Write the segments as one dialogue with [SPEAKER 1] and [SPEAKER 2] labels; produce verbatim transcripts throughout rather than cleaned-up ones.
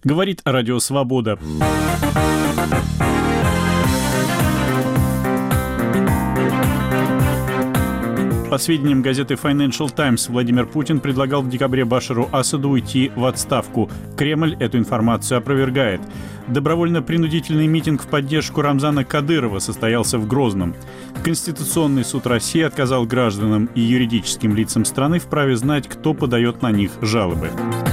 [SPEAKER 1] Говорит Радио Свобода. По сведениям газеты Financial Times, Владимир Путин предлагал в декабре Башару Асаду уйти в отставку. Кремль эту информацию опровергает. Добровольно-принудительный митинг в поддержку Рамзана Кадырова состоялся в Грозном. Конституционный суд России отказал гражданам и юридическим лицам страны в праве знать, кто подает на них жалобы.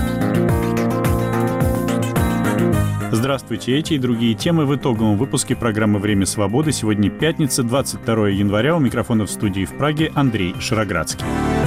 [SPEAKER 1] Здравствуйте, эти и другие темы в итоговом выпуске программы «Время свободы». Сегодня пятница, двадцать второе января. У микрофона в студии в Праге Андрей Шароградский.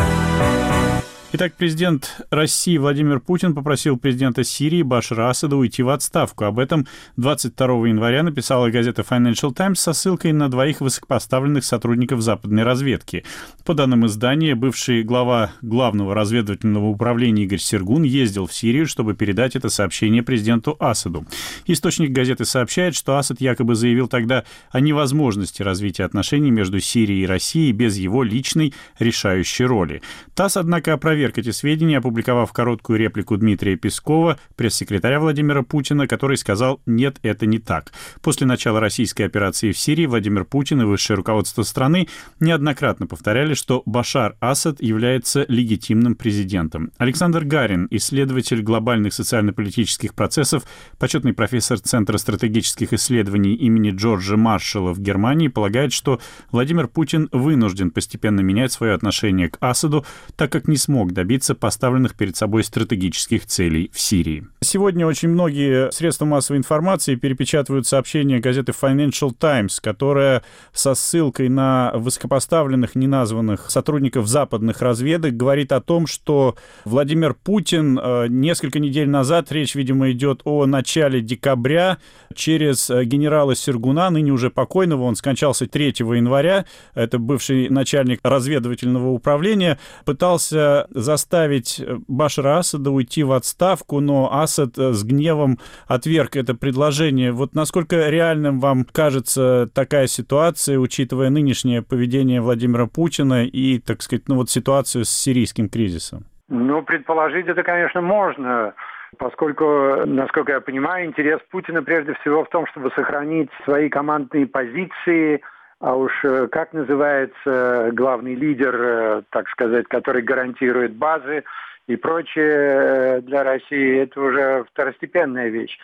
[SPEAKER 1] Итак, президент России Владимир Путин попросил президента Сирии Башара Асада уйти в отставку. Об этом двадцать второго января написала газета Financial Times со ссылкой на двоих высокопоставленных сотрудников западной разведки. По данным издания, бывший глава Главного разведывательного управления Игорь Сергун ездил в Сирию, чтобы передать это сообщение президенту Асаду. Источник газеты сообщает, что Асад якобы заявил тогда о невозможности развития отношений между Сирией и Россией без его личной решающей роли. ТАСС, однако, опроверг эти сведения, опубликовав короткую реплику Дмитрия Пескова, пресс-секретаря Владимира Путина, который сказал: «Нет, это не так». После начала российской операции в Сирии Владимир Путин и высшее руководство страны неоднократно повторяли, что Башар Асад является легитимным президентом. Александр Гарин, исследователь глобальных социально-политических процессов, почетный профессор Центра стратегических исследований имени Джорджа Маршалла в Германии, полагает, что Владимир Путин вынужден постепенно менять свое отношение к Асаду, так как не смог добиться поставленных перед собой стратегических целей в Сирии. Сегодня очень многие средства массовой информации перепечатывают сообщения газеты Financial Times, которая со ссылкой на высокопоставленных неназванных сотрудников западных разведок говорит о том, что Владимир Путин несколько недель назад, речь, видимо, идет о начале декабря, через генерала Сергуна, ныне уже покойного, он скончался третьего января, это бывший начальник разведывательного управления, пытался заставить Башара Асада уйти в отставку, но Асад с гневом отверг это предложение. Вот насколько реальным вам кажется такая ситуация, учитывая нынешнее поведение Владимира Путина и, так сказать, ну вот ситуацию с сирийским кризисом?
[SPEAKER 2] Ну, предположить это, конечно, можно, поскольку, насколько я понимаю, интерес Путина прежде всего в том, чтобы сохранить свои командные позиции. А уж как называется главный лидер, так сказать, который гарантирует базы и прочее для России, это уже второстепенная вещь.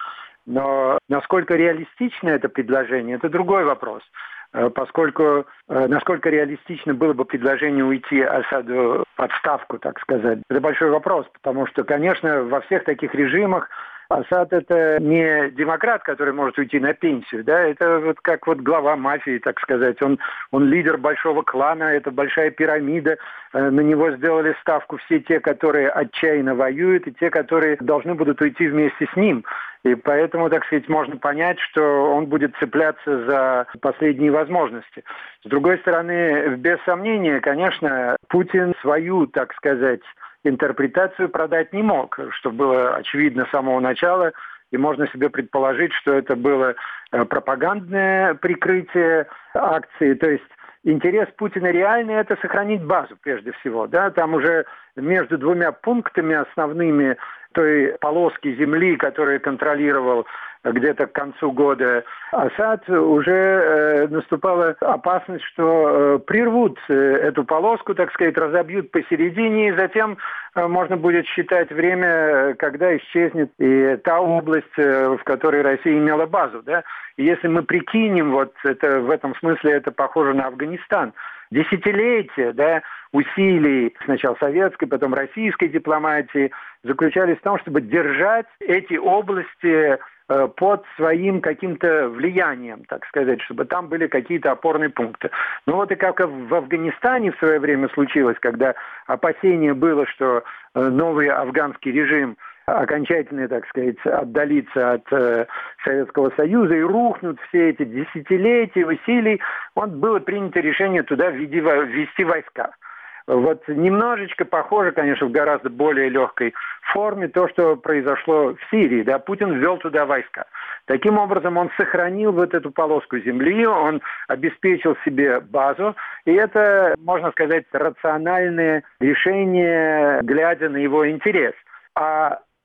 [SPEAKER 2] Но насколько реалистично это предложение, это другой вопрос. Поскольку насколько реалистично было бы предложение уйти Асаду в отставку, так сказать, это большой вопрос, потому что, конечно, во всех таких режимах Асад — это не демократ, который может уйти на пенсию, да, это вот как вот глава мафии, так сказать. Он, он лидер большого клана, это большая пирамида. На него сделали ставку все те, которые отчаянно воюют, и те, которые должны будут уйти вместе с ним. И поэтому, так сказать, можно понять, что он будет цепляться за последние возможности. С другой стороны, без сомнения, конечно, Путин свою, так сказать, интерпретацию продать не мог, что было очевидно с самого начала, и можно себе предположить, что это было пропагандное прикрытие акции. То есть интерес Путина реальный — это сохранить базу прежде всего. Да? Там уже между двумя пунктами основными той полоски земли, которую контролировал где-то к концу года Асад, уже э, наступала опасность, что э, прервут э, эту полоску, так сказать, разобьют посередине, и затем э, можно будет считать время, когда исчезнет и та область, э, в которой Россия имела базу. Да? И если мы прикинем, вот это, в этом смысле это похоже на Афганистан, десятилетия, да, усилий сначала советской, потом российской дипломатии заключались в том, чтобы держать эти области э, под своим каким-то влиянием, так сказать, чтобы там были какие-то опорные пункты. Ну вот и как в Афганистане в свое время случилось, когда опасение было, что э, новый афганский режим окончательно, так сказать, отдалиться от э, Советского Союза и рухнут все эти десятилетия усилий, вот было принято решение туда введи, ввести войска. Вот немножечко похоже, конечно, в гораздо более легкой форме то, что произошло в Сирии. Да, Путин ввел туда войска. Таким образом, он сохранил вот эту полоску земли, он обеспечил себе базу, и это, можно сказать, рациональное решение, глядя на его интерес. А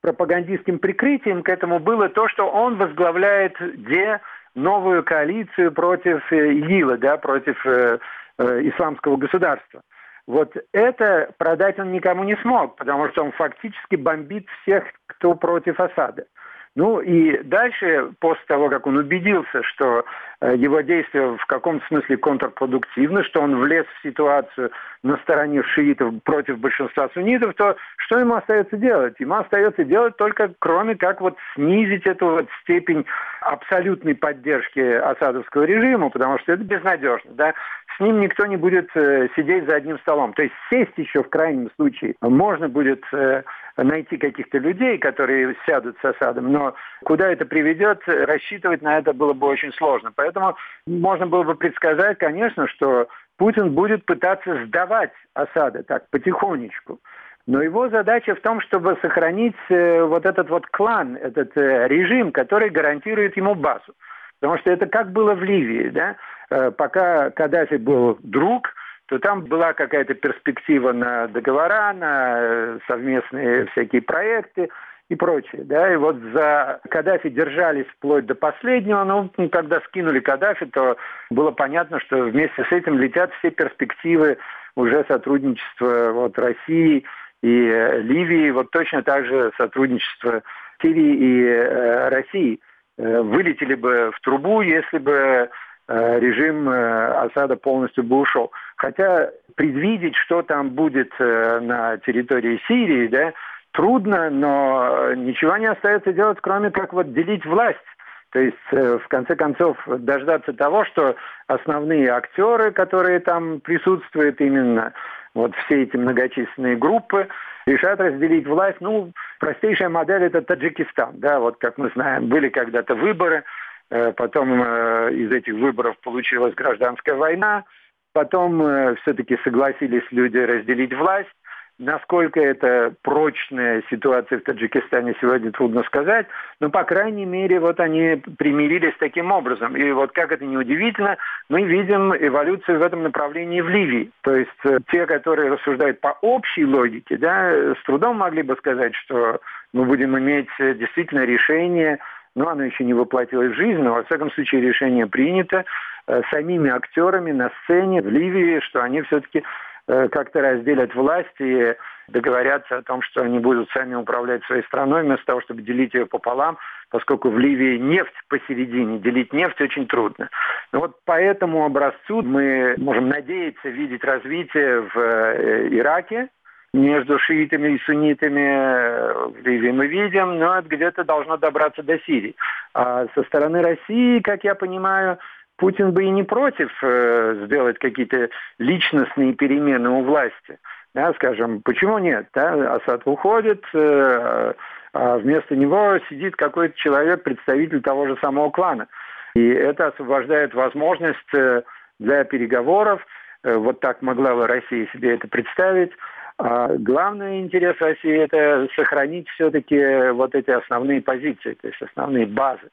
[SPEAKER 2] пропагандистским прикрытием к этому было то, что он возглавляет де новую коалицию против ИГИЛа, да, против э, э, исламского государства. Вот это продать он никому не смог, потому что он фактически бомбит всех, кто против Асада. Ну и дальше, после того, как он убедился, что его действия в каком-то смысле контрпродуктивны, что он влез в ситуацию на стороне шиитов против большинства суннитов, то что ему остается делать? Ему остается делать только, кроме как вот снизить эту вот степень абсолютной поддержки асадовского режима, потому что это безнадежно, да? С ним никто не будет э, сидеть за одним столом. То есть сесть еще в крайнем случае можно будет э, найти каких-то людей, которые сядут с Асадом, но куда это приведет, рассчитывать на это было бы очень сложно. Поэтому можно было бы предсказать, конечно, что Путин будет пытаться сдавать Асада так потихонечку. Но его задача в том, чтобы сохранить э, вот этот вот клан, этот э, режим, который гарантирует ему базу. Потому что это как было в Ливии, да? Э, пока Каддафи был друг, то там была какая-то перспектива на договора, на э, совместные всякие проекты и прочее, да? И вот за Каддафи держались вплоть до последнего, но когда скинули Каддафи, то было понятно, что вместе с этим летят все перспективы уже сотрудничества вот, России и э, Ливии, вот точно так же сотрудничество Сирии и э, России э, вылетели бы в трубу, если бы э, режим э, Асада полностью бы ушел. Хотя предвидеть, что там будет э, на территории Сирии, да, трудно, но ничего не остается делать, кроме как вот делить власть. То есть, э, в конце концов, дождаться того, что основные актеры, которые там присутствуют именно, вот все эти многочисленные группы, решат разделить власть. Ну, простейшая модель – это Таджикистан. Да, вот как мы знаем, были когда-то выборы, э, потом э, из этих выборов получилась гражданская война, потом э, все-таки согласились люди разделить власть. Насколько это прочная ситуация в Таджикистане сегодня трудно сказать, но, по крайней мере, вот они примирились таким образом. И вот как это ни удивительно, мы видим эволюцию в этом направлении в Ливии. То есть те, которые рассуждают по общей логике, да, с трудом могли бы сказать, что мы будем иметь действительно решение, но оно еще не воплотилось в жизнь, но, во всяком случае, решение принято э, самими актерами на сцене в Ливии, что они все-таки как-то разделят власть и договорятся о том, что они будут сами управлять своей страной, вместо того, чтобы делить ее пополам, поскольку в Ливии нефть посередине, делить нефть очень трудно. Но вот по этому образцу мы можем надеяться видеть развитие в Ираке между шиитами и суннитами. В Ливии мы видим, но это где-то должно добраться до Сирии. А со стороны России, как я понимаю, Путин бы и не против э, сделать какие-то личностные перемены у власти. Да, скажем, почему нет? Да? Асад уходит, э, а вместо него сидит какой-то человек, представитель того же самого клана. И это освобождает возможность э, для переговоров. Э, вот так могла бы Россия себе это представить. А главный интерес России – это сохранить все-таки вот эти основные позиции, то есть основные базы.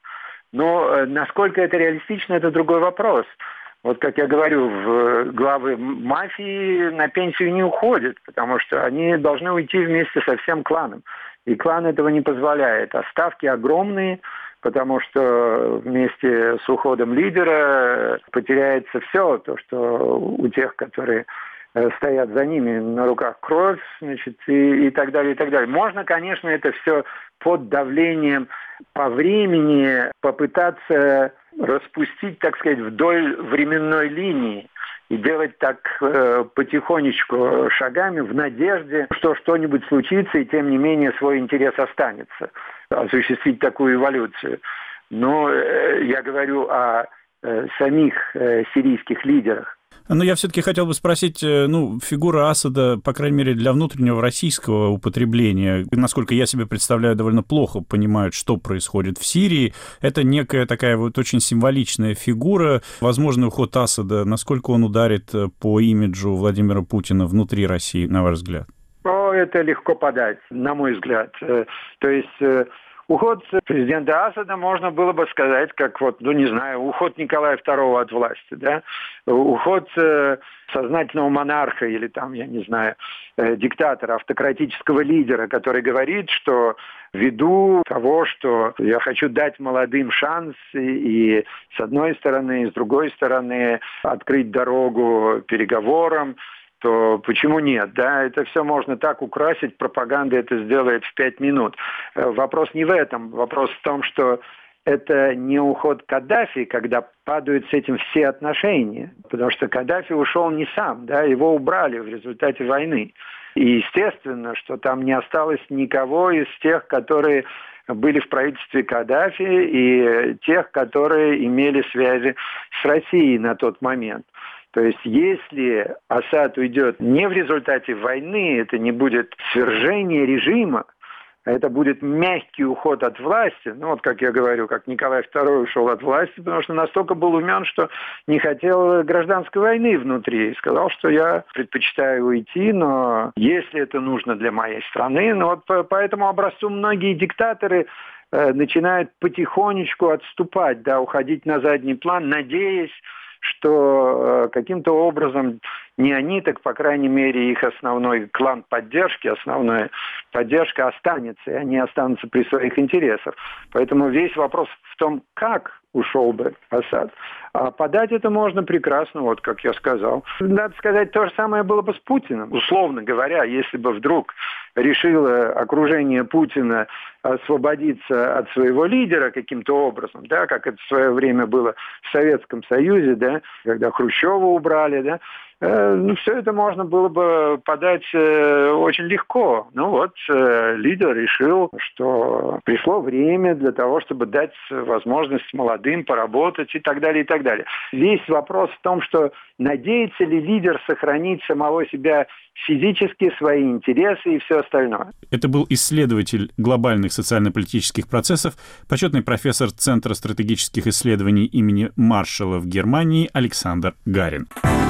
[SPEAKER 2] Но насколько это реалистично, это другой вопрос. Вот как я говорю, в главы мафии на пенсию не уходят, потому что они должны уйти вместе со всем кланом. И клан этого не позволяет. А ставки огромные, потому что вместе с уходом лидера потеряется все, то, что у тех, которые стоят за ними, на руках кровь, значит, и, и так далее, и так далее. Можно, конечно, это все под давлением по времени попытаться распустить, так сказать, вдоль временной линии и делать так э, потихонечку шагами в надежде, что что-нибудь случится, и тем не менее свой интерес останется, осуществить такую эволюцию. Но э, я говорю о э, самих э, сирийских лидерах.
[SPEAKER 1] Но я все-таки хотел бы спросить, ну, фигура Асада, по крайней мере, для внутреннего российского употребления, насколько я себе представляю, довольно плохо понимают, что происходит в Сирии. Это некая такая вот очень символичная фигура. Возможный уход Асада, насколько он ударит по имиджу Владимира Путина внутри России, на ваш взгляд?
[SPEAKER 2] О, это легко подать, на мой взгляд. То есть Уход президента Асада можно было бы сказать, как вот, ну не знаю, уход Николая второго от власти, да, уход э, сознательного монарха или там, я не знаю, э, диктатора, автократического лидера, который говорит, что ввиду того, что я хочу дать молодым шанс и, и с одной стороны, и с другой стороны открыть дорогу переговорам, то почему нет? Да, это все можно так украсить, пропаганда это сделает в пять минут. Вопрос не в этом. Вопрос в том, что это не уход Каддафи, когда падают с этим все отношения. Потому что Каддафи ушел не сам, да, его убрали в результате войны. И естественно, что там не осталось никого из тех, которые были в правительстве Каддафи, и тех, которые имели связи с Россией на тот момент. То есть, если Асад уйдет не в результате войны, это не будет свержение режима, а это будет мягкий уход от власти. Ну, вот как я говорю, как Николай второй ушел от власти, потому что настолько был умен, что не хотел гражданской войны внутри. И сказал, что я предпочитаю уйти, но если это нужно для моей страны. Ну, вот по, по этому образцу многие диктаторы э, начинают потихонечку отступать, да, уходить на задний план, надеясь, что э, каким-то образом не они, так, по крайней мере, их основной клан поддержки, основная поддержка останется, и они останутся при своих интересах. Поэтому весь вопрос в том, как ушел бы Асад. А подать это можно прекрасно, вот как я сказал. Надо сказать, то же самое было бы с Путиным. Условно говоря, если бы вдруг решило окружение Путина освободиться от своего лидера каким-то образом, да, как это в свое время было в Советском Союзе, да, когда Хрущева убрали, да, э, ну, все это можно было бы подать э, очень легко. Ну вот, э, лидер решил, что пришло время для того, чтобы дать возможность молодым поработать и так далее, и так далее. Весь вопрос в том, что надеется ли лидер сохранить самого себя физически, свои интересы и все остальное.
[SPEAKER 1] Это был исследователь глобальных социально-политических процессов, почетный профессор Центра стратегических исследований имени Маршалла в Германии Александр Гарин.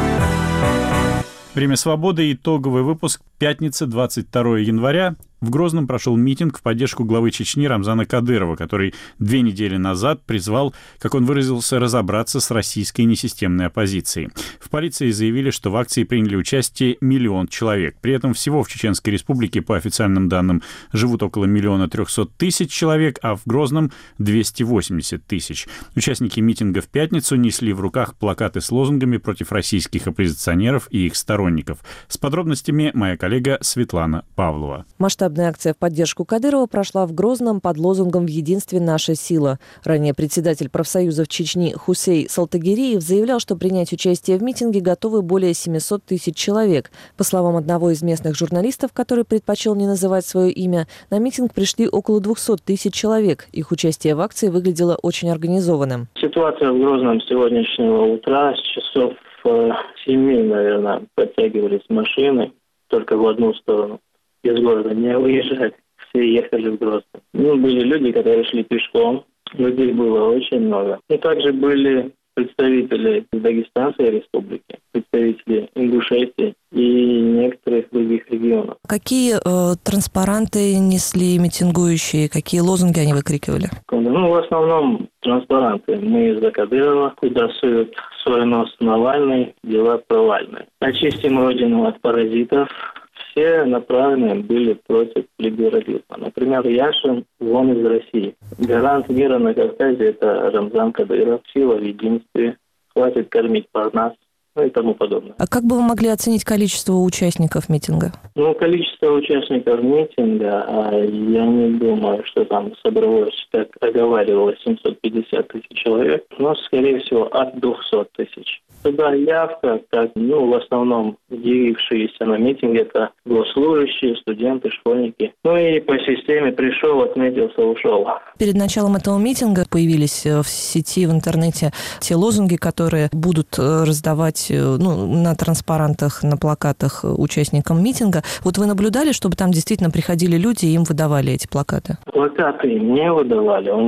[SPEAKER 1] Время свободы. Итоговый выпуск. Пятница, двадцать второго января. В Грозном прошел митинг в поддержку главы Чечни Рамзана Кадырова, который две недели назад призвал, как он выразился, разобраться с российской несистемной оппозицией. В полиции заявили, что в акции приняли участие миллион человек. При этом всего в Чеченской Республике, по официальным данным, живут около миллиона трехсот тысяч человек, а в Грозном — двести восемьдесят тысяч. Участники митинга в пятницу несли в руках плакаты с лозунгами против российских оппозиционеров и их сторонников. С подробностями моя коллега Светлана Павлова.
[SPEAKER 3] Масштабная акция в поддержку Кадырова прошла в Грозном под лозунгом «В единстве наша сила». Ранее председатель профсоюзов Чечни Хусей Салтагериев заявлял, что принять участие в митинге готовы более семисот тысяч человек. По словам одного из местных журналистов, который предпочел не называть свое имя, на митинг пришли около двухсот тысяч человек. Их участие в акции выглядело очень организованным.
[SPEAKER 4] Ситуация в Грозном с сегодняшнего утра, с часов семи, наверное, подтягивались машины только в одну сторону. Из города не выезжать, все ехали в Грозный. Ну, были люди, которые шли пешком, людей было очень много. И также были представители Дагестанской республики, представители Ингушетии и некоторых других регионов.
[SPEAKER 3] Какие э, транспаранты несли митингующие, какие лозунги они выкрикивали?
[SPEAKER 4] Ну, в основном транспаранты. Мы из-за Кадырова, куда сует свой нос Навальный, дела провальные. Очистим родину от паразитов. Все направлены были против либерализма. Например, Яшин вон из России. Гарант мира на Кавказе – это Рамзан Кадыров. Сила в единстве. Хватит кормить парнас. Ну и тому подобное.
[SPEAKER 3] А как бы вы могли оценить количество участников митинга?
[SPEAKER 4] Ну, количество участников митинга, а я не думаю, что там собралось, как оговаривалось, семьсот пятьдесят тысяч человек, но, скорее всего, от двухсот тысяч. Туда явка, как, ну, в основном явившиеся на митинг, это госслужащие, студенты, школьники. Ну и по системе пришел, отметился, ушел. Перед
[SPEAKER 3] началом этого митинга появились в сети, в интернете те лозунги, которые будут раздавать, ну, на транспарантах, на плакатах участникам митинга. Вот вы наблюдали, чтобы там действительно приходили люди и им выдавали эти плакаты?
[SPEAKER 4] Плакаты не выдавали. У них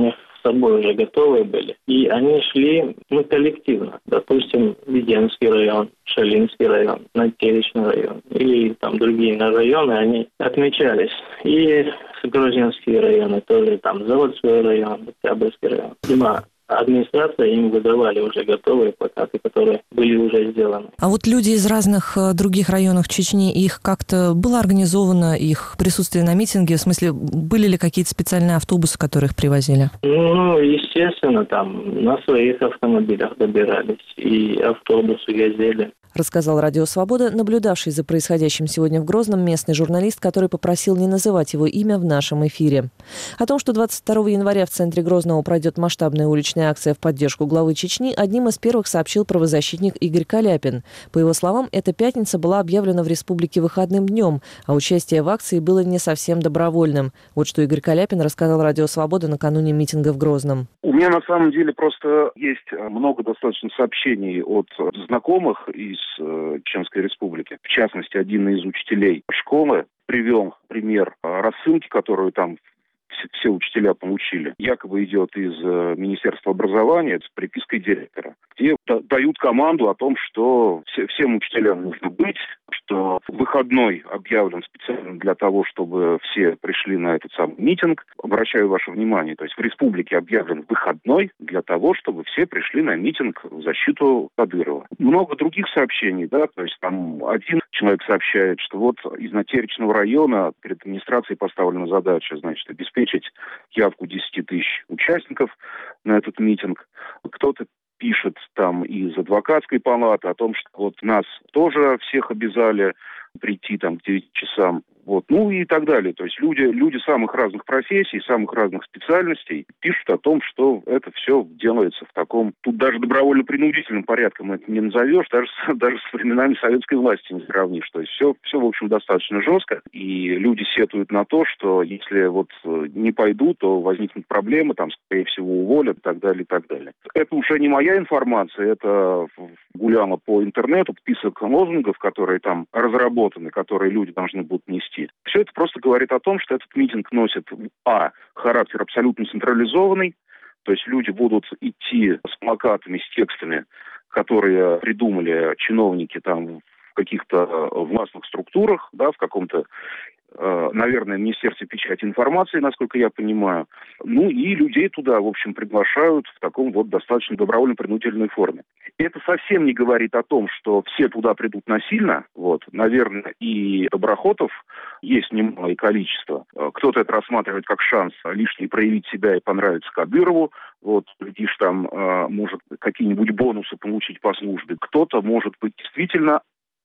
[SPEAKER 4] собой уже готовые были. И они шли, ну, коллективно. Допустим, Веденский район, Шалинский район, Натеречный район или там другие районы, они отмечались. И грузинские районы тоже, там Заводской район, Октябрьский район. Дима, администрация им выдавали уже готовые плакаты, которые были уже сделаны.
[SPEAKER 3] А вот люди из разных других районов Чечни, их как-то было организовано, их присутствие на митинге? В смысле, были ли какие-то специальные автобусы, которые их привозили?
[SPEAKER 4] Ну, естественно, там на своих автомобилях добирались, и автобусы ездили.
[SPEAKER 3] Рассказал Радио Свобода, наблюдавший за происходящим сегодня в Грозном местный журналист, который попросил не называть его имя в нашем эфире. О том, что двадцать второго января в центре Грозного пройдет масштабная уличная акция в поддержку главы Чечни, одним из первых сообщил правозащитник Игорь Каляпин. По его словам, эта пятница была объявлена в республике выходным днем, а участие в акции было не совсем добровольным. Вот что Игорь Каляпин рассказал Радио Свобода накануне митинга в Грозном.
[SPEAKER 5] У меня на самом деле просто есть много достаточно сообщений от знакомых из Чеченской Республики. В частности, один из учителей школы привел пример рассылки, которую там все, все учителя получили. Якобы идет из Министерства образования с припиской директора, где дают команду о том, что все, всем учителям нужно быть, что выходной объявлен специально для того, чтобы все пришли на этот самый митинг. Обращаю ваше внимание, то есть в республике объявлен выходной для того, чтобы все пришли на митинг в защиту Кадырова. Много других сообщений, да, то есть там один человек сообщает, что вот из Натеречного района перед администрацией поставлена задача, значит, обеспечить явку десять тысяч участников на этот митинг. Кто-то пишет там из адвокатской палаты о том, что вот нас тоже всех обязали прийти там к девяти часам. Вот, ну и так далее. То есть люди, люди самых разных профессий, самых разных специальностей пишут о том, что это все делается в таком, тут даже добровольно-принудительным порядком это не назовешь, даже, даже с временами советской власти не сравнишь. То есть все, все, в общем, достаточно жестко. И люди сетуют на то, что если вот не пойду, то возникнут проблемы, там, скорее всего, уволят и так далее, и так далее. Это уже не моя информация, это гуляло по интернету, список лозунгов, которые там разработаны, которые люди должны будут нести. Все это просто говорит о том, что этот митинг носит, а, характер абсолютно централизованный, то есть люди будут идти с плакатами, с текстами, которые придумали чиновники там в каких-то властных структурах, да, в каком-то, наверное, Министерстве печати информации, насколько я понимаю. Ну и людей туда, в общем, приглашают в таком вот достаточно добровольно-принудительной форме. Это совсем не говорит о том, что все туда придут насильно. Вот, наверное, и доброхотов есть немалое количество. Кто-то это рассматривает как шанс лишний проявить себя и понравиться Кадырову. Вот, видишь, там может какие-нибудь бонусы получить по службе. Кто-то, может быть, действительно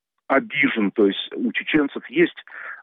[SPEAKER 5] обижен, то есть у чеченцев есть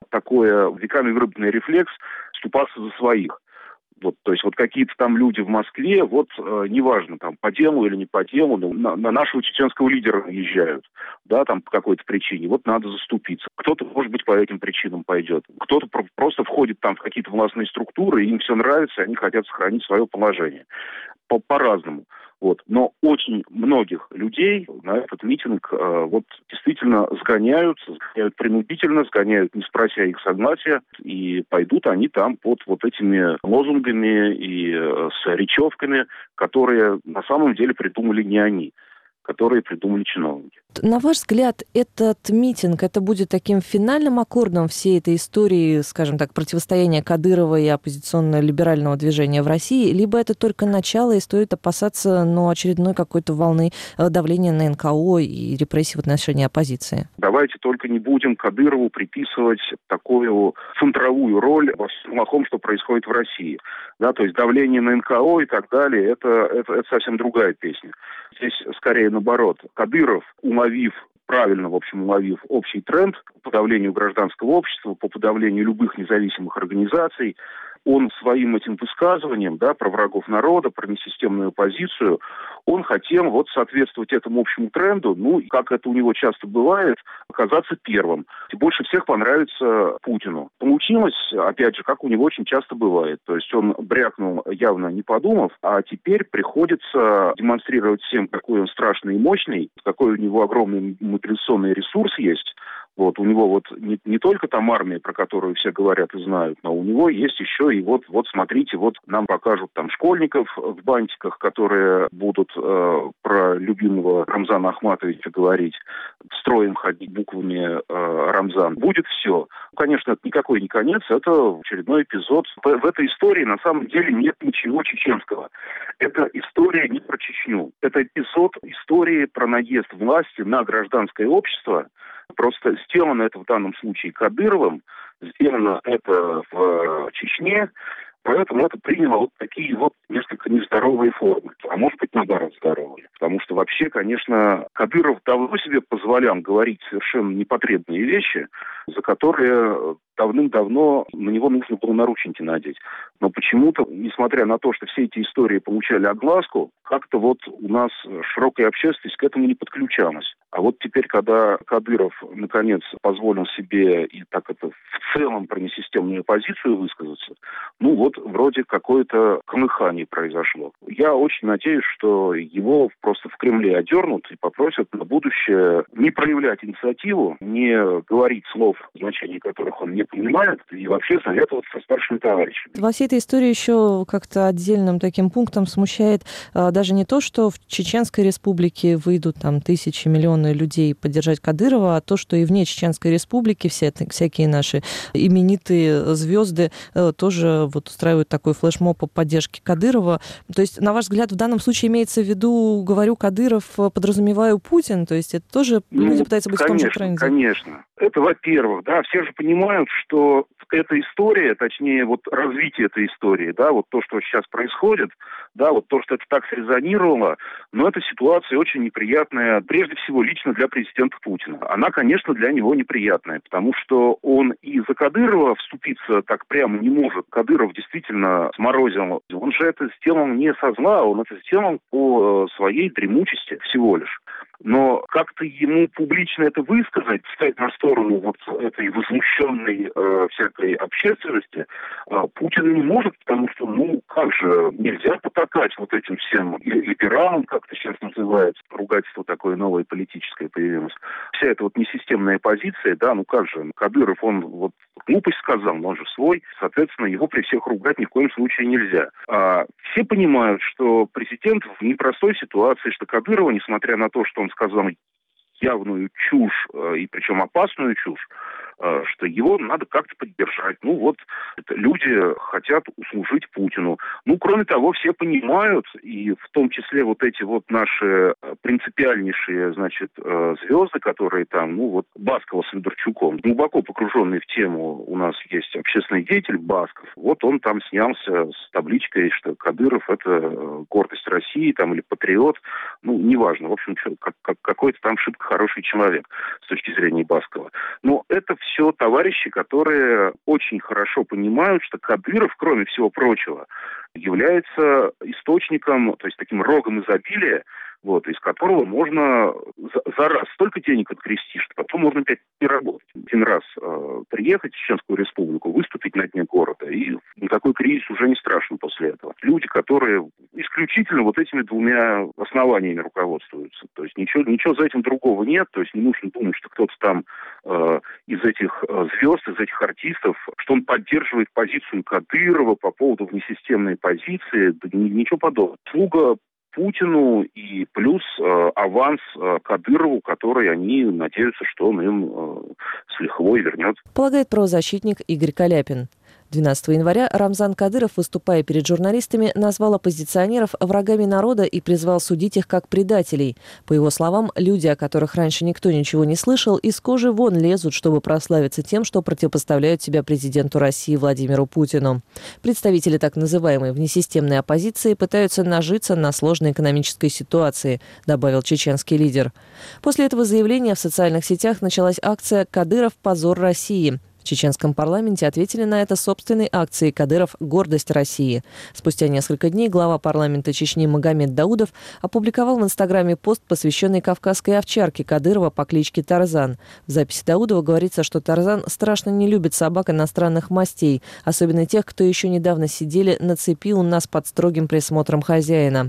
[SPEAKER 5] такое веками выработанный рефлекс вступаться за своих. Вот, то есть вот какие-то там люди в Москве, вот э, неважно, там по делу или не по делу, на, на нашего чеченского лидера наезжают, да, там по какой-то причине, вот надо заступиться. Кто-то, может быть, по этим причинам пойдет. Кто-то про- просто входит там в какие-то властные структуры, и им все нравится, и они хотят сохранить свое положение. По- по-разному. Вот. Но очень многих людей на этот митинг э, вот действительно сгоняют, сгоняют принудительно, сгоняют, не спрося их согласия, и пойдут они там под вот этими лозунгами и э, с речевками, которые на самом деле придумали не они, которые придумали чиновники.
[SPEAKER 3] На ваш взгляд, этот митинг, это будет таким финальным аккордом всей этой истории, скажем так, противостояния Кадырова и оппозиционно-либерального движения в России, либо это только начало и стоит опасаться, ну, очередной какой-то волны давления на эн ка о и репрессий в отношении оппозиции?
[SPEAKER 5] Давайте только не будем Кадырову приписывать такую центровую роль во всем плохом, что происходит в России. Да, то есть давление на эн ка о и так далее, это, это, это совсем другая песня. Здесь скорее наоборот. Кадыров, уловив, правильно, в общем, уловив общий тренд по подавлению гражданского общества, по подавлению любых независимых организаций, он своим этим высказыванием, да, про врагов народа, про несистемную оппозицию, он хотел вот соответствовать этому общему тренду, ну, как это у него часто бывает, оказаться первым. И больше всех понравится Путину. Получилось, опять же, как у него очень часто бывает. То есть он брякнул, явно не подумав, а теперь приходится демонстрировать всем, какой он страшный и мощный, какой у него огромный мобилизационный ресурс есть. Вот, у него вот не, не только там армия, про которую все говорят и знают, но у него есть еще и вот, вот смотрите, вот нам покажут там школьников в бантиках, которые будут э, про любимого Рамзана Ахматовича говорить, строем ходить буквами э, Рамзан. Будет все. Конечно, это никакой не конец, это очередной эпизод. В, в этой истории на самом деле нет ничего чеченского. Это история не про Чечню. Это эпизод истории про наезд власти на гражданское общество. Просто сделано это в данном случае Кадыровым, сделано это в Чечне, поэтому это приняло вот такие вот несколько нездоровые формы. А может быть, наоборот, здоровые. Потому что вообще, конечно, Кадыров давно себе позволял говорить совершенно непотребные вещи, за которые давным-давно на него нужно было наручники надеть. Но почему-то, несмотря на то, что все эти истории получали огласку, как-то вот у нас широкая общественность к этому не подключалась. А вот теперь, когда Кадыров, наконец, позволил себе и так это в целом про несистемную позицию высказаться, ну вот вроде какое-то колыхание произошло. Я очень надеюсь, что его просто в Кремле одернут и попросят на будущее не проявлять инициативу, не говорить слов, значение которых он не понимает, и вообще советоваться со старшими товарищами.
[SPEAKER 3] Во всей этой истории еще как-то отдельным таким пунктом смущает а, даже не то, что в Чеченской Республике выйдут там тысячи, миллионы людей поддержать Кадырова, а то, что и вне Чеченской Республики все, всякие наши именитые звезды а, тоже вот устраивают такой флешмоб по поддержке Кадырова. То есть, на ваш взгляд, в данном случае имеется в виду, говорю, Кадыров, подразумеваю Путин, то есть это тоже
[SPEAKER 5] ну,
[SPEAKER 3] люди пытаются быть
[SPEAKER 5] конечно,
[SPEAKER 3] в том же тренде?
[SPEAKER 5] Конечно. Это, во-первых, да, все же понимают, что эта история, точнее, вот развитие этой истории, да, вот то, что сейчас происходит, да, вот то, что это так срезонировало, но эта ситуация очень неприятная, прежде всего, лично для президента Путина. Она, конечно, для него неприятная, потому что он и за Кадырова вступиться так прямо не может. Кадыров действительно сморозил. Он же это сделал не со зла, он это сделал по своей дремучести всего лишь. Но как-то ему публично это высказать, встать на сторону вот этой возмущенной э, всякой общественности, э, Путин не может, потому что, ну, как же, нельзя потакать вот этим всем либералам, как это сейчас называется, ругательство такое новое политическое появилось. Вся эта вот несистемная позиция, да, ну как же, Кадыров, он вот глупость сказал, но он же свой, соответственно, его при всех ругать ни в коем случае нельзя. А все понимают, что президент в непростой ситуации, что Кадырова, несмотря на то, что он сказал явную чушь, и причем опасную чушь, что его надо как-то поддержать. Ну вот, это люди хотят услужить Путину. Ну, кроме того, все понимают, и в том числе вот эти вот наши принципиальнейшие, значит, звезды, которые там, ну вот, Баскова с Федорчуком, глубоко погруженный в тему, у нас есть общественный деятель Басков. Вот он там снялся с табличкой, что Кадыров — это гордость России, там, или патриот, ну, неважно, в общем, как, как, какой-то там шибко хороший человек с точки зрения Баскова. Но это все товарищи, которые очень хорошо понимают, что Кадыров, кроме всего прочего, является источником, то есть таким рогом изобилия, вот, из которого можно за, за раз столько денег отгрести, что потом можно опять не работать. Один раз э, приехать в Чеченскую Республику, выступить на дне города, и никакой кризис уже не страшен после этого. Люди, которые исключительно вот этими двумя основаниями руководствуются. То есть ничего, ничего за этим другого нет, то есть не нужно думать, что кто-то там э, из этих э, звезд, из этих артистов, что он поддерживает позицию Кадырова по поводу внесистемной позиции, да, ничего подобного. Слуга Путину и плюс э, аванс э, Кадырову, который они надеются, что он им э, с лихвой вернет.
[SPEAKER 3] Полагает правозащитник Игорь Каляпин. двенадцатого января Рамзан Кадыров, выступая перед журналистами, назвал оппозиционеров врагами народа и призвал судить их как предателей. По его словам, люди, о которых раньше никто ничего не слышал, из кожи вон лезут, чтобы прославиться тем, что противопоставляют себя президенту России Владимиру Путину. Представители так называемой внесистемной оппозиции пытаются нажиться на сложной экономической ситуации, добавил чеченский лидер. После этого заявления в социальных сетях началась акция «Кадыров – позор России». В чеченском парламенте ответили на это собственной акцией «Кадыров – гордость России». Спустя несколько дней глава парламента Чечни Магомед Даудов опубликовал в Инстаграме пост, посвященный кавказской овчарке Кадырова по кличке Тарзан. В записи Даудова говорится, что Тарзан страшно не любит собак иностранных мастей, особенно тех, кто еще недавно сидели на цепи у нас под строгим присмотром хозяина.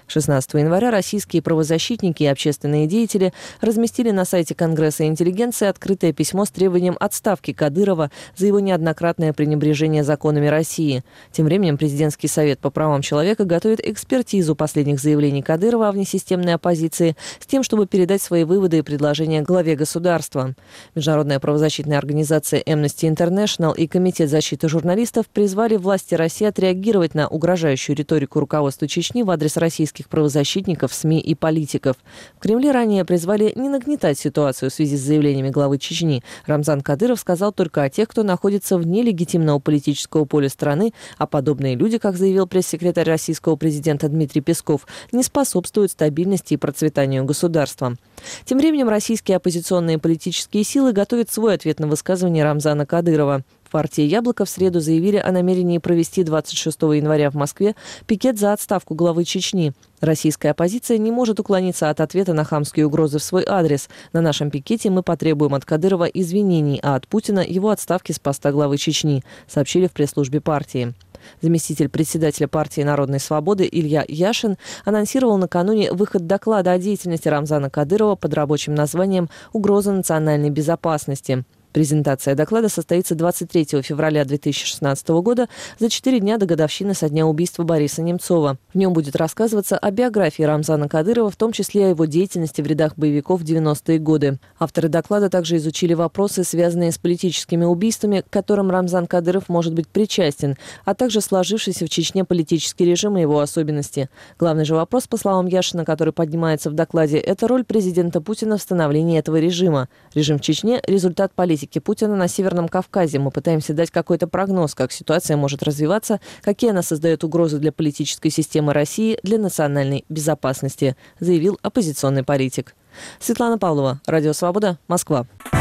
[SPEAKER 3] шестнадцатого января российские правозащитники и общественные деятели разместили на сайте Конгресса интеллигенции открытое письмо с требованием отставки Кадырова за его неоднократное пренебрежение законами России. Тем временем Президентский совет по правам человека готовит экспертизу последних заявлений Кадырова о внесистемной оппозиции с тем, чтобы передать свои выводы и предложения главе государства. Международная правозащитная организация Amnesty International и Комитет защиты журналистов призвали власти России отреагировать на угрожающую риторику руководства Чечни в адрес российских правозащитников, СМИ и политиков. В Кремле ранее призвали не нагнетать ситуацию в связи с заявлениями главы Чечни. Рамзан Кадыров сказал только о тех, кто находится вне легитимного политического поля страны, а подобные люди, как заявил пресс-секретарь российского президента Дмитрий Песков, не способствуют стабильности и процветанию государства. Тем временем российские оппозиционные политические силы готовят свой ответ на высказывание Рамзана Кадырова. В партии «Яблоко» в среду заявили о намерении провести двадцать шестого января в Москве пикет за отставку главы Чечни. Российская оппозиция не может уклониться от ответа на хамские угрозы в свой адрес. На нашем пикете мы потребуем от Кадырова извинений, а от Путина его отставки с поста главы Чечни, сообщили в пресс-службе партии. Заместитель председателя партии «Народной свободы» Илья Яшин анонсировал накануне выход доклада о деятельности Рамзана Кадырова под рабочим названием «Угроза национальной безопасности». Презентация доклада состоится двадцать третьего февраля две тысячи шестнадцатого года, за четыре дня до годовщины со дня убийства Бориса Немцова. В нем будет рассказываться о биографии Рамзана Кадырова, в том числе о его деятельности в рядах боевиков в девяностые годы. Авторы доклада также изучили вопросы, связанные с политическими убийствами, к которым Рамзан Кадыров может быть причастен, а также сложившийся в Чечне политический режим и его особенности. Главный же вопрос, по словам Яшина, который поднимается в докладе, это роль президента Путина в становлении этого режима. Режим в Чечне – результат политики Путина на Северном Кавказе. Мы пытаемся дать какой-то прогноз, как ситуация может развиваться, какие она создает угрозы для политической системы России, для национальной безопасности, заявил оппозиционный политик. Светлана Павлова, Радио Свобода, Москва.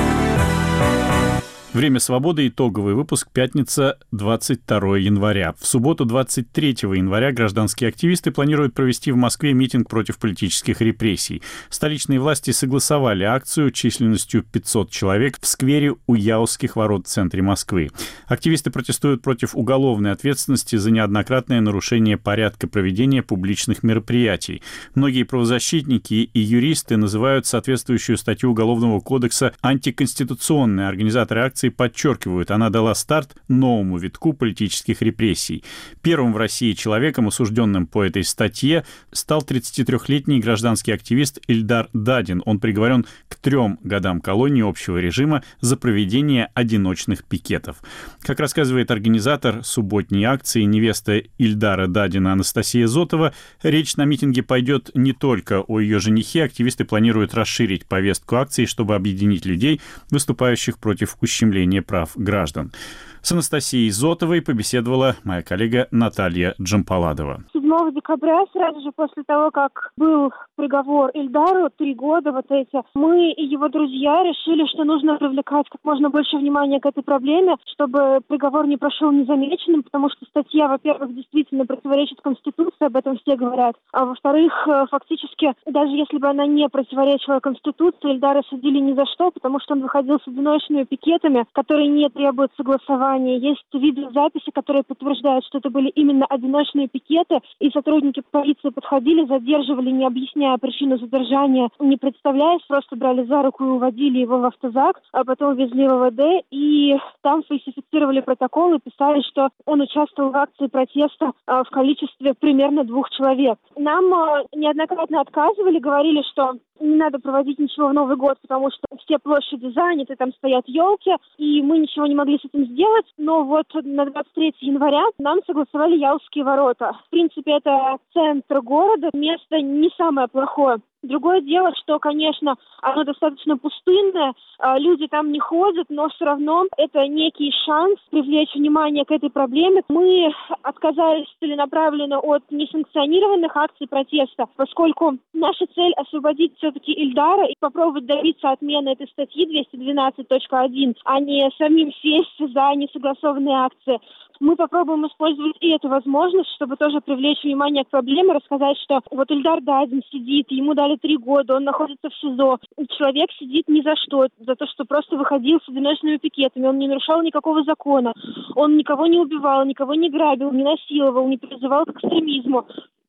[SPEAKER 1] Время свободы. Итоговый выпуск. Пятница, двадцать второго января. В субботу, двадцать третьего января, гражданские активисты планируют провести в Москве митинг против политических репрессий. Столичные власти согласовали акцию численностью пятьсот человек в сквере у Яузских ворот в центре Москвы. Активисты протестуют против уголовной ответственности за неоднократное нарушение порядка проведения публичных мероприятий. Многие правозащитники и юристы называют соответствующую статью Уголовного кодекса антиконституционной. Организаторы акции подчеркивают, она дала старт новому витку политических репрессий. Первым в России человеком, осужденным по этой статье, стал тридцатитрёхлетний гражданский активист Ильдар Дадин. Он приговорен к трем годам колонии общего режима за проведение одиночных пикетов. Как рассказывает организатор субботней акции, невеста Ильдара Дадина Анастасия Зотова, речь на митинге пойдет не только о ее женихе. Активисты планируют расширить повестку акции, чтобы объединить людей, выступающих против ущемления прав граждан. С Анастасией Зотовой побеседовала моя коллега Наталья Джампаладова.
[SPEAKER 6] седьмого декабря, сразу же после того, как был приговор Ильдару, три года вот эти, мы и его друзья решили, что нужно привлекать как можно больше внимания к этой проблеме, чтобы приговор не прошел незамеченным, потому что статья, во-первых, действительно противоречит Конституции, об этом все говорят, а во-вторых, фактически, даже если бы она не противоречила Конституции, Ильдара судили ни за что, потому что он выходил с одиночными пикетами, которые не требуют согласования. Есть видеозаписи, которые подтверждают, что это были именно одиночные пикеты, и сотрудники полиции подходили, задерживали, не объясняя причину задержания, не представляясь, просто брали за руку и уводили его в автозак, а потом везли в ОВД, и там фальсифицировали протокол и писали, что он участвовал в акции протеста в количестве примерно двух человек. Нам неоднократно отказывали, говорили, что не надо проводить ничего в Новый год, потому что все площади заняты, там стоят елки, и мы ничего не могли с этим сделать. Но вот на двадцать третьего января нам согласовали Яузские ворота. В принципе, это центр города, место не самое плохое. Другое дело, что, конечно, оно достаточно пустынное, люди там не ходят, но все равно это некий шанс привлечь внимание к этой проблеме. Мы отказались целенаправленно от несанкционированных акций протеста, поскольку наша цель освободить все-таки Ильдара и попробовать добиться отмены этой статьи двести двенадцать точка один, а не самим сесть за несогласованные акции. Мы попробуем использовать и эту возможность, чтобы тоже привлечь внимание к проблеме, рассказать, что вот Ильдар Дадин сидит, ему дали три года, он находится в СИЗО. Человек сидит ни за что, за то, что просто выходил с одиночными пикетами, он не нарушал никакого закона, он никого не убивал, никого не грабил, не насиловал, не призывал к экстремизму.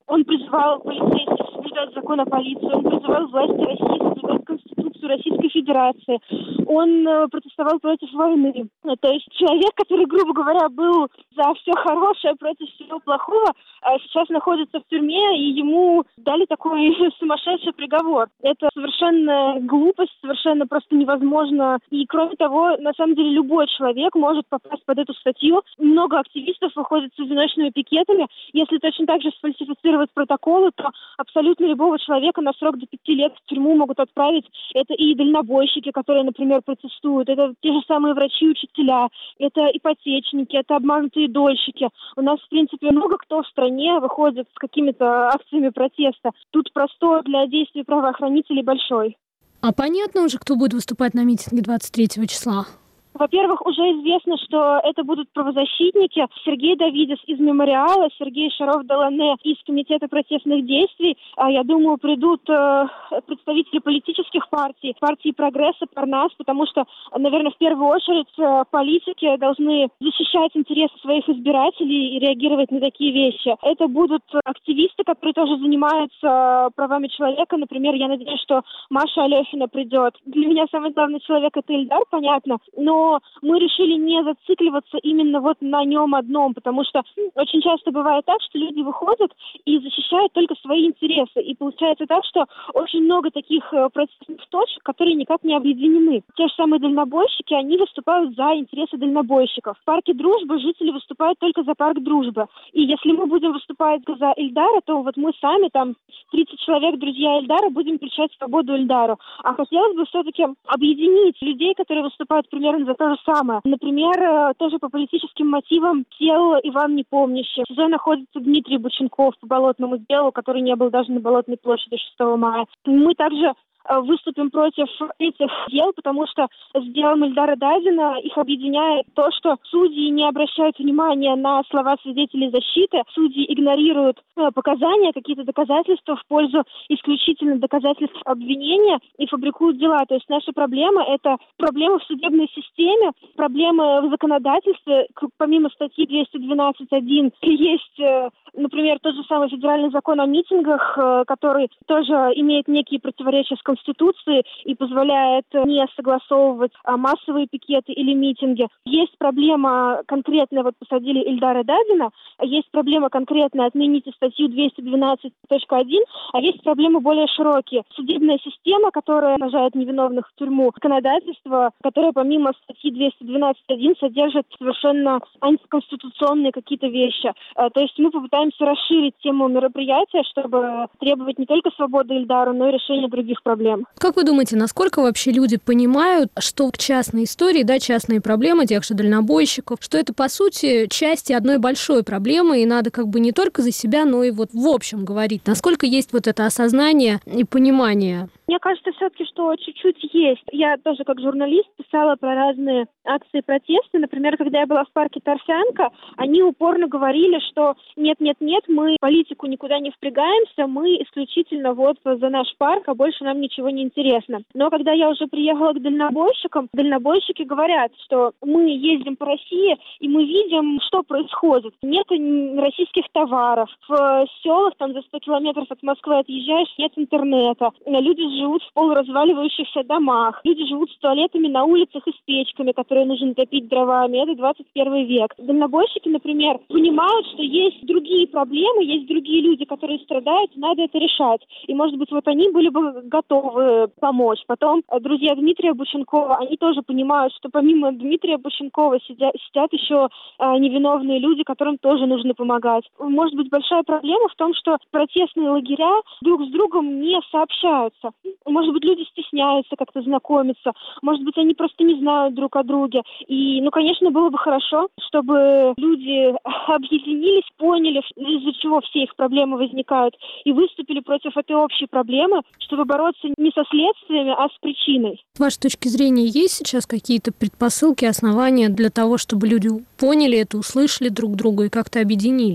[SPEAKER 6] Он призывал полицейских соблюдать закон о полиции, он призывал власти России соблюдать Конституцию Российской Федерации, он э, протестовал против войны. То есть человек, который, грубо говоря, был за все хорошее против всего плохого, а сейчас находится в тюрьме, и ему дали такой сумасшедший приговор. Это совершенно глупость, совершенно просто невозможно. И кроме того, на самом деле любой человек может попасть под эту статью. Много активистов выходят с одиночными пикетами. Если точно так же сфальсифицировать протоколы, то абсолютно любого человека на срок до пяти лет в тюрьму могут отправить. Это и дальнобойщики, которые, например, протестуют, это те же самые врачи и учителя, это ипотечники, это обманутые дольщики. У нас, в принципе, много кто в стране выходит с какими-то акциями протеста. Тут простор для действий правоохранителей большой.
[SPEAKER 7] А понятно уже, кто будет выступать на митинге двадцать третьего числа?
[SPEAKER 6] Во-первых, уже известно, что это будут правозащитники. Сергей Давидис из «Мемориала», Сергей Шаров-Делане из Комитета протестных действий. Я думаю, придут представители политических партий, партии «Прогресса», «Парнас», потому что, наверное, в первую очередь политики должны защищать интересы своих избирателей и реагировать на такие вещи. Это будут активисты, которые тоже занимаются правами человека. Например, я надеюсь, что Маша Алехина придет. Для меня самый главный человек – это Ильдар, понятно, но мы решили не зацикливаться именно вот на нем одном, потому что очень часто бывает так, что люди выходят и защищают только свои интересы. И получается так, что очень много таких протестных точек, которые никак не объединены. Те же самые дальнобойщики, они выступают за интересы дальнобойщиков. В парке Дружбы жители выступают только за парк Дружбы. И если мы будем выступать за Ильдара, то вот мы сами, там, тридцать человек, друзья Ильдара, будем кричать свободу Ильдару. А хотелось бы все-таки объединить людей, которые выступают примерно за то же самое. Например, тоже по политическим мотивам сел Иван Непомнящий. В СИЗО находится Дмитрий Бученков по болотному делу, который не был даже на Болотной площади шестого мая. Мы также выступим против этих дел, потому что с делом Ильдара Дадина их объединяет то, что судьи не обращают внимания на слова свидетелей защиты, судьи игнорируют показания, какие-то доказательства в пользу исключительно доказательств обвинения и фабрикуют дела. То есть наша проблема – это проблемы в судебной системе, проблемы в законодательстве. Помимо статьи двести двенадцать один есть, например, тот же самый федеральный закон о митингах, который тоже имеет некие противоречия с Конституции и позволяет не согласовывать массовые пикеты или митинги. Есть проблема конкретная, вот посадили Ильдара Дадина, есть проблема конкретная, отмените статью двести двенадцать точка один, а есть проблемы более широкие. Судебная система, которая сажает невиновных в тюрьму, законодательство, которое помимо статьи двести двенадцать точка один содержит совершенно антиконституционные какие-то вещи. То есть мы попытаемся расширить тему мероприятия, чтобы требовать не только свободы Ильдару, но и решения других проблем.
[SPEAKER 7] Как вы думаете, насколько вообще люди понимают, что частные истории, да, частные проблемы тех же дальнобойщиков, что это, по сути, части одной большой проблемы, и надо как бы не только за себя, но и вот в общем говорить. Насколько есть вот это осознание и понимание?
[SPEAKER 6] Мне кажется, все-таки, что чуть-чуть есть. Я тоже как журналист писала про разные акции протеста. Например, когда я была в парке Торфянка, они упорно говорили, что нет-нет-нет, мы в политику никуда не впрягаемся, мы исключительно вот за наш парк, а больше нам ничего не интересно. Но когда я уже приехала к дальнобойщикам, дальнобойщики говорят, что мы ездим по России, и мы видим, что происходит. Нет российских товаров. В селах, там за сто километров от Москвы отъезжаешь, нет интернета. Люди живут в полуразваливающихся домах. Люди живут с туалетами на улицах и с печками, которые нужно топить дровами. Это двадцать первый век. Дальнобойщики, например, понимают, что есть другие проблемы, есть другие люди, которые страдают, и надо это решать. И, может быть, вот они были бы готовы помочь. Потом друзья Дмитрия Бученкова, они тоже понимают, что помимо Дмитрия Бученкова сидят, сидят еще а, невиновные люди, которым тоже нужно помогать. Может быть, большая проблема в том, что протестные лагеря друг с другом не сообщаются. Может быть, люди стесняются как-то знакомиться. Может быть, они просто не знают друг о друге. И, ну, конечно, было бы хорошо, чтобы люди объединились, поняли, из-за чего все их проблемы возникают, и выступили против этой общей проблемы, чтобы бороться не со следствиями, а с причиной.
[SPEAKER 7] С вашей точки зрения, есть сейчас какие-то предпосылки, основания для того, чтобы люди поняли это, услышали друг друга и как-то объединились?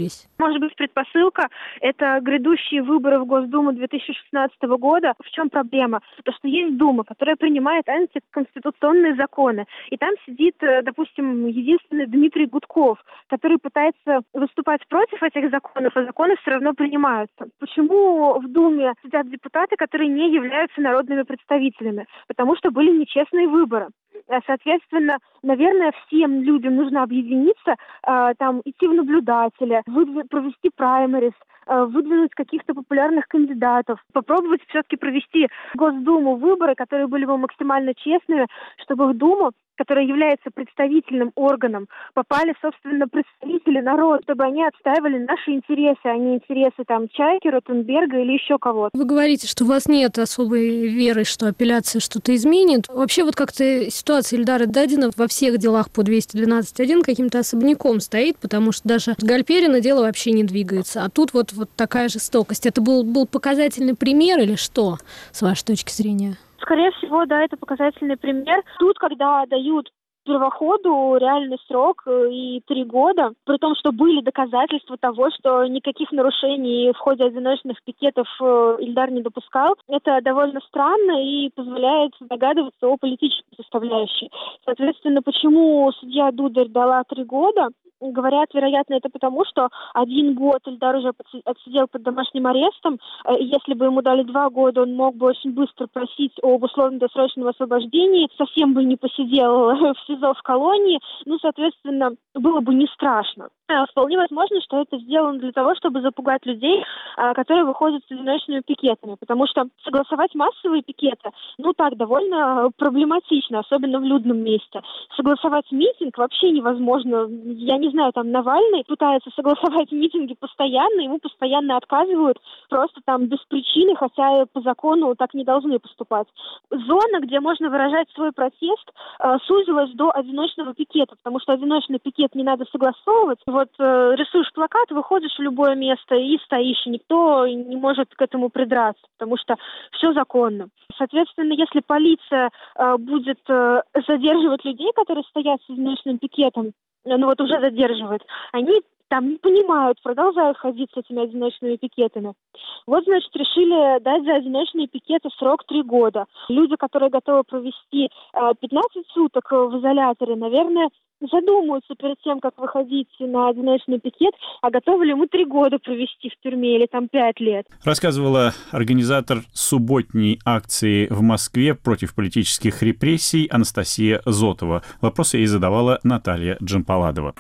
[SPEAKER 6] Может быть, предпосылка – это грядущие выборы в Госдуму две тысячи шестнадцатого года. В чем проблема? То, что есть Дума, которая принимает антиконституционные законы. И там сидит, допустим, единственный Дмитрий Гудков, который пытается выступать против этих законов, а законы все равно принимаются. Почему в Думе сидят депутаты, которые не являются народными представителями? Потому что были нечестные выборы. Соответственно, наверное, всем людям нужно объединиться, э, там, идти в наблюдатели, выдв- провести праймерис, э, выдвинуть каких-то популярных кандидатов, попробовать все-таки провести в Госдуму выборы, которые были бы максимально честными, чтобы в Думу, которая является представительным органом, попали, собственно, представители народа, чтобы они отстаивали наши интересы, а не интересы там Чайки, Ротенберга или еще кого-то.
[SPEAKER 7] Вы говорите, что у вас нет особой веры, что апелляция что-то изменит. Вообще вот как-то ситуация Ильдара Дадина во всех делах по двести двенадцать один каким-то особняком стоит, потому что даже с Гальперина дело вообще не двигается. А тут вот, вот такая жестокость. Это был, был показательный пример или что, с вашей точки зрения?
[SPEAKER 6] Скорее всего, да, это показательный пример. Тут, когда дают первоходу реальный срок и три года, при том, что были доказательства того, что никаких нарушений в ходе одиночных пикетов Ильдар не допускал, это довольно странно и позволяет догадываться о политической составляющей. Соответственно, почему судья Дударь дала три года? Говорят, вероятно, это потому, что один год Ильдар уже отсидел под домашним арестом. Если бы ему дали два года, он мог бы очень быстро просить об условно-досрочном освобождении, совсем бы не посидел в СИЗО в колонии, ну, соответственно, было бы не страшно. Вполне возможно, что это сделано для того, чтобы запугать людей, которые выходят с одиночными пикетами, потому что согласовать массовые пикеты, ну, так, довольно проблематично, особенно в людном месте. Согласовать митинг вообще невозможно. Я не знаю, там Навальный пытается согласовать митинги постоянно, ему постоянно отказывают, просто там без причины, хотя по закону так не должны поступать. Зона, где можно выражать свой протест, сузилась до одиночного пикета, потому что одиночный пикет не надо согласовывать. Вот э, рисуешь плакат, выходишь в любое место и стоишь, и никто не может к этому придраться, потому что все законно. Соответственно, если полиция э, будет э, задерживать людей, которые стоят с одиночным пикетом, ну вот уже задерживают, они там не понимают, продолжают ходить с этими одиночными пикетами. Вот, значит, решили дать за одиночные пикеты срок три года. Люди, которые готовы провести э, пятнадцать суток в изоляторе, наверное, задумаются перед тем, как выходить на одиночный пикет, а готовы ли мы три года провести в тюрьме или там пять лет.
[SPEAKER 1] Рассказывала организатор субботней акции в Москве против политических репрессий Анастасия Зотова. Вопросы ей задавала Наталья Джампаладова.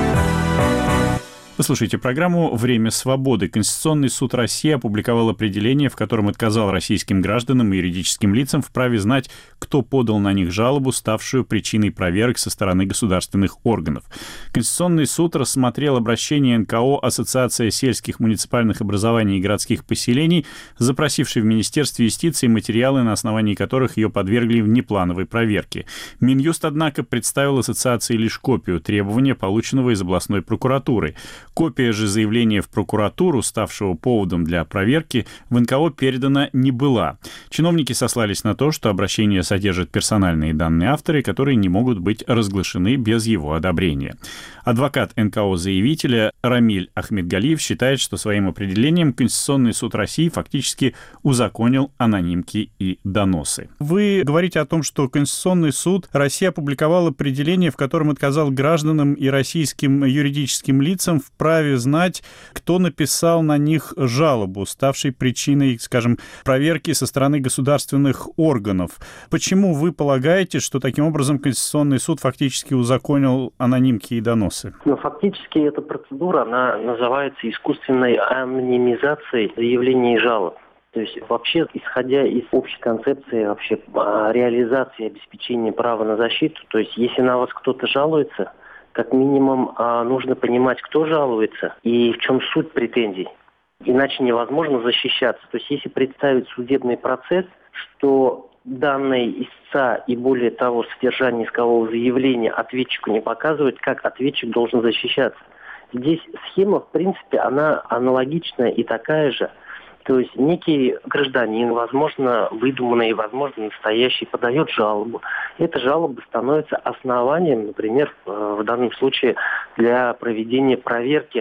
[SPEAKER 1] Вы слушаете программу «Время свободы». Конституционный суд России опубликовал определение, в котором отказал российским гражданам и юридическим лицам в праве знать, кто подал на них жалобу, ставшую причиной проверок со стороны государственных органов. Конституционный суд рассмотрел обращение эн ка о «Ассоциация сельских муниципальных образований и городских поселений», запросившей в Министерстве юстиции материалы, на основании которых ее подвергли внеплановой проверке. Минюст, однако, представил ассоциации лишь копию требования, полученного из областной прокуратуры. Копия же заявления в прокуратуру, ставшего поводом для проверки, в эн ка о передана не была. Чиновники сослались на то, что обращение содержит персональные данные автора, которые не могут быть разглашены без его одобрения. Адвокат эн ка о-заявителя Рамиль Ахмедгалиев считает, что своим определением Конституционный суд России фактически узаконил анонимки и доносы. Вы говорите о том, что Конституционный суд России опубликовал определение, в котором отказал гражданам и российским юридическим лицам в праве знать, кто написал на них жалобу, ставшей причиной, скажем, проверки со стороны государственных органов. Почему вы полагаете, что таким образом Конституционный суд фактически узаконил анонимки и доносы?
[SPEAKER 8] Ну, фактически эта процедура, она называется искусственной анонимизацией заявлений и жалоб. То есть вообще, исходя из общей концепции вообще реализации и обеспечения права на защиту, то есть если на вас кто-то жалуется, как минимум нужно понимать, кто жалуется и в чем суть претензий. Иначе невозможно защищаться. То есть если представить судебный процесс, что данные истца и более того содержание искового заявления ответчику не показывают, как ответчик должен защищаться. Здесь схема, в принципе, она аналогичная и такая же. То есть некий гражданин, возможно, выдуманный, возможно, настоящий, подает жалобу. Эта жалоба становится основанием, например, в данном случае для проведения проверки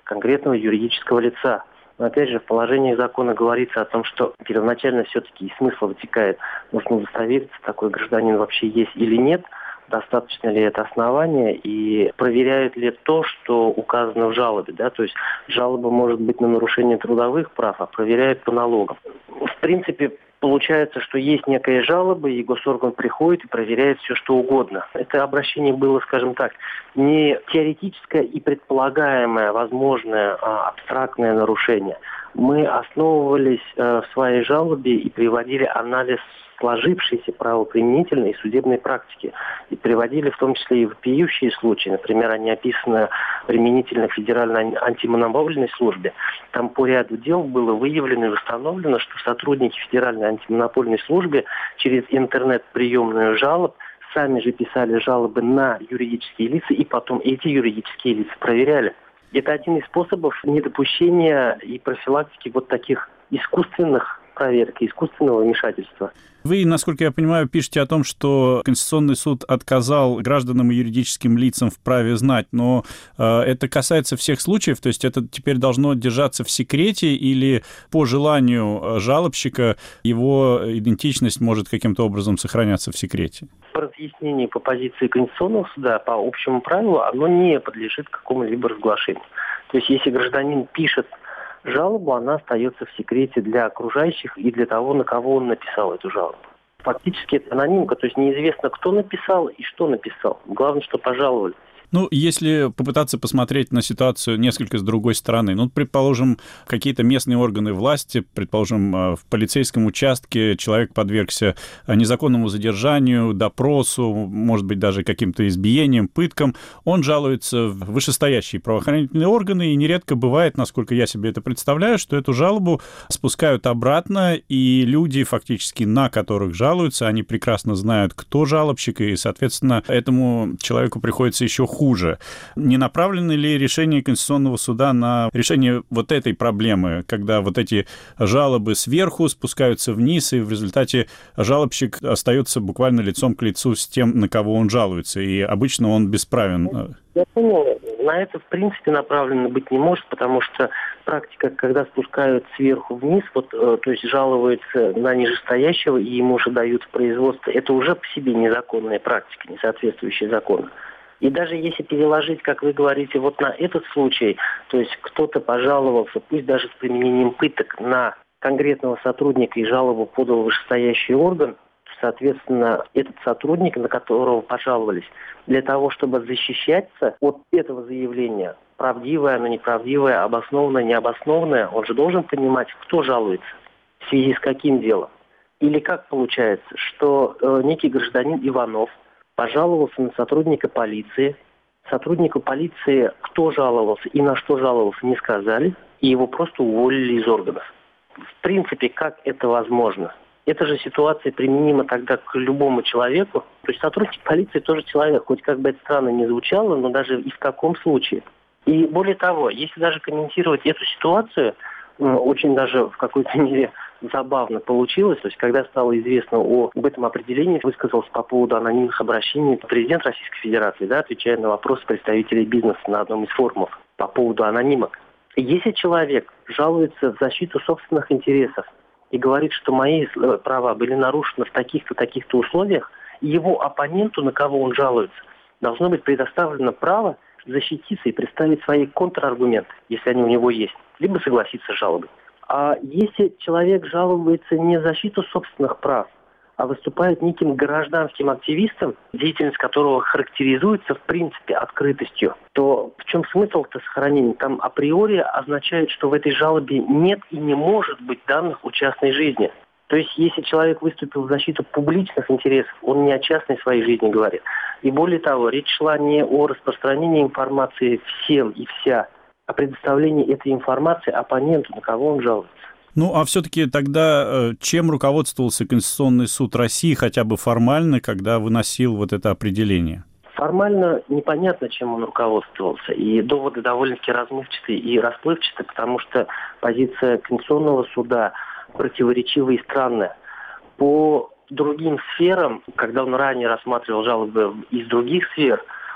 [SPEAKER 8] конкретного юридического лица. Но опять же, в положении закона говорится о том, что первоначально все-таки из смысла вытекает, нужно удостовериться, такой гражданин вообще есть или нет, достаточно ли это основание и проверяет ли то, что указано в жалобе. Да? То есть жалоба может быть на нарушение трудовых прав, а проверяет по налогам. В принципе, получается, что есть некая жалоба, и госорган приходит и проверяет все, что угодно. Это обращение было, скажем так, не теоретическое и предполагаемое, возможное, а абстрактное нарушение. Мы основывались э, в своей жалобе и приводили анализ сложившейся правоприменительной и судебной практики. И приводили в том числе и вопиющие случаи. Например, они описаны применительно к Федеральной антимонопольной службе. Там по ряду дел было выявлено и установлено, что сотрудники Федеральной антимонопольной службы через интернет-приемную жалоб сами же писали жалобы на юридические лица, и потом эти юридические лица проверяли. Это один из способов недопущения и профилактики вот таких искусственных проверок, искусственного вмешательства.
[SPEAKER 1] Вы, насколько я понимаю, пишете о том, что Конституционный суд отказал гражданам и юридическим лицам в праве знать, но э, это касается всех случаев, то есть это теперь должно держаться в секрете или по желанию жалобщика его идентичность может каким-то образом сохраняться в секрете?
[SPEAKER 8] По разъяснению по позиции Конституционного суда, по общему правилу, оно не подлежит какому-либо разглашению. То есть если гражданин пишет жалобу, она остается в секрете для окружающих и для того, на кого он написал эту жалобу. Фактически это анонимка, то есть неизвестно, кто написал и что написал. Главное, что пожаловались.
[SPEAKER 1] Ну, если попытаться посмотреть на ситуацию несколько с другой стороны, ну, предположим, какие-то местные органы власти, предположим, в полицейском участке человек подвергся незаконному задержанию, допросу, может быть, даже каким-то избиениям, пыткам, он жалуется в вышестоящие правоохранительные органы, и нередко бывает, насколько я себе это представляю, что эту жалобу спускают обратно, и люди, фактически, на которых жалуются, они прекрасно знают, кто жалобщик, и, соответственно, этому человеку приходится еще хуже. хуже. Не направлены ли решения Конституционного суда на решение вот этой проблемы, когда вот эти жалобы сверху спускаются вниз, и в результате жалобщик остается буквально лицом к лицу с тем, на кого он жалуется, и обычно он бесправен?
[SPEAKER 8] Я понял. На это, в принципе, направлено быть не может, потому что практика, когда спускают сверху вниз, вот, то есть жалуются на нижестоящего, и ему уже дают производство, это уже по себе незаконная практика, не соответствующая закону. И даже если переложить, как вы говорите, вот на этот случай, то есть кто-то пожаловался, пусть даже с применением пыток, на конкретного сотрудника и жалобу подал вышестоящий орган, соответственно, этот сотрудник, на которого пожаловались, для того, чтобы защищаться от этого заявления, правдивое оно, неправдивое, обоснованное, необоснованное, он же должен понимать, кто жалуется, в связи с каким делом. Или как получается, что э, некий гражданин Иванов пожаловался на сотрудника полиции. Сотруднику полиции, кто жаловался и на что жаловался, не сказали, и его просто уволили из органов. В принципе, как это возможно? Эта же ситуация применима тогда к любому человеку. То есть сотрудник полиции тоже человек, хоть как бы это странно не звучало, но даже и в таком случае. И более того, если даже комментировать эту ситуацию, очень даже в какой-то мере забавно получилось. То есть, когда стало известно о, об этом определении, высказался по поводу анонимных обращений президент Российской Федерации, да, отвечая на вопросы представителей бизнеса на одном из форумов по поводу анонимок. Если человек жалуется в защиту собственных интересов и говорит, что мои права были нарушены в таких-то, таких-то условиях, его оппоненту, на кого он жалуется, должно быть предоставлено право защититься и представить свои контраргументы, если они у него есть, либо согласиться с жалобой. А если человек жалуется не в защиту собственных прав, а выступает неким гражданским активистом, деятельность которого характеризуется в принципе открытостью, то в чем смысл-то сохранения? Там априори означает, что в этой жалобе нет и не может быть данных о частной жизни. То есть, если человек выступил в защиту публичных интересов, он не о частной своей жизни говорит. И более того, речь шла не о распространении информации всем и вся, о предоставлении этой информации оппоненту, на кого он жалуется.
[SPEAKER 1] Ну, а все-таки тогда чем руководствовался Конституционный суд России хотя бы формально, когда выносил вот это определение?
[SPEAKER 8] Формально непонятно, чем он руководствовался. И доводы довольно-таки размывчатые и расплывчатые, потому что позиция Конституционного суда противоречивая и странная. По другим сферам, когда он ранее рассматривал жалобы из других сфер,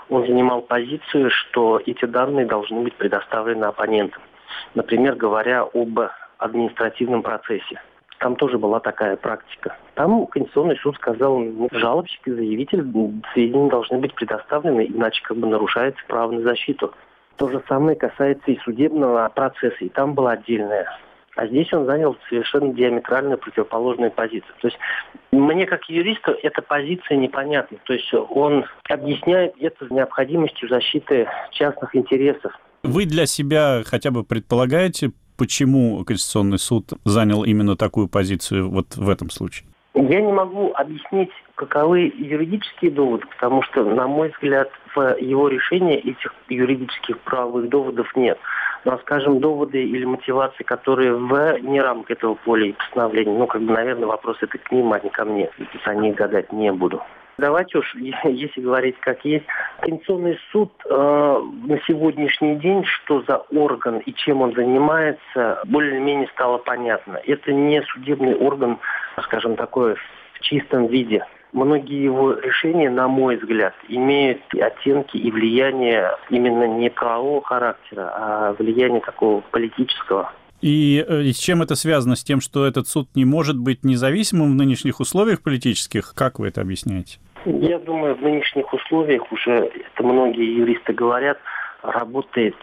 [SPEAKER 8] он занимал позицию, что эти данные должны быть предоставлены оппонентам. Например, говоря об административном процессе. Там тоже была такая практика. Там Конституционный суд сказал, ну, жалобщик и заявитель сведения должны быть предоставлены, иначе как бы нарушается право на защиту. То же самое касается и судебного процесса, и там была отдельная. А здесь он занял совершенно диаметрально противоположную позицию. То есть мне, как юристу, эта позиция непонятна. То есть он объясняет это необходимостью защиты частных интересов.
[SPEAKER 1] Вы для себя хотя бы предполагаете, почему Конституционный суд занял именно такую позицию вот в этом случае?
[SPEAKER 8] Я не могу объяснить, каковы юридические доводы, потому что, на мой взгляд, в его решении этих юридических правовых доводов нет. Но, скажем, доводы или мотивации, которые вне рамок этого поля и постановления, ну, как бы, наверное, вопрос это к ним, а не ко мне. О них гадать не буду. Давайте уж, если говорить как есть, Конституционный суд э, на сегодняшний день, что за орган и чем он занимается, более-менее стало понятно. Это не судебный орган, скажем, такой в чистом виде. Многие его решения, на мой взгляд, имеют оттенки и влияние именно не правового характера, а влияние такого политического.
[SPEAKER 1] И, и с чем это связано? С тем, что этот суд не может быть независимым в нынешних условиях политических? Как вы это объясняете?
[SPEAKER 8] Я думаю, в нынешних условиях уже, это многие юристы говорят, работает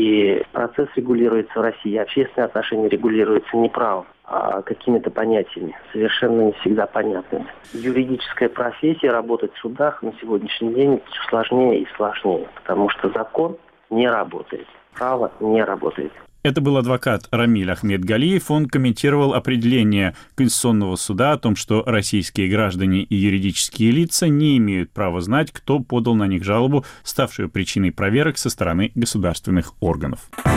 [SPEAKER 8] и процесс регулируется в России, общественные отношения регулируются не правом, а какими-то понятиями, совершенно не всегда понятными. Юридическая профессия, работать в судах на сегодняшний день все сложнее и сложнее, потому что закон не работает, право не работает.
[SPEAKER 1] Это был адвокат Рамиль Ахмедгалиев. Он комментировал определение Конституционного суда о том, что российские граждане и юридические лица не имеют права знать, кто подал на них жалобу, ставшую причиной проверок со стороны государственных органов.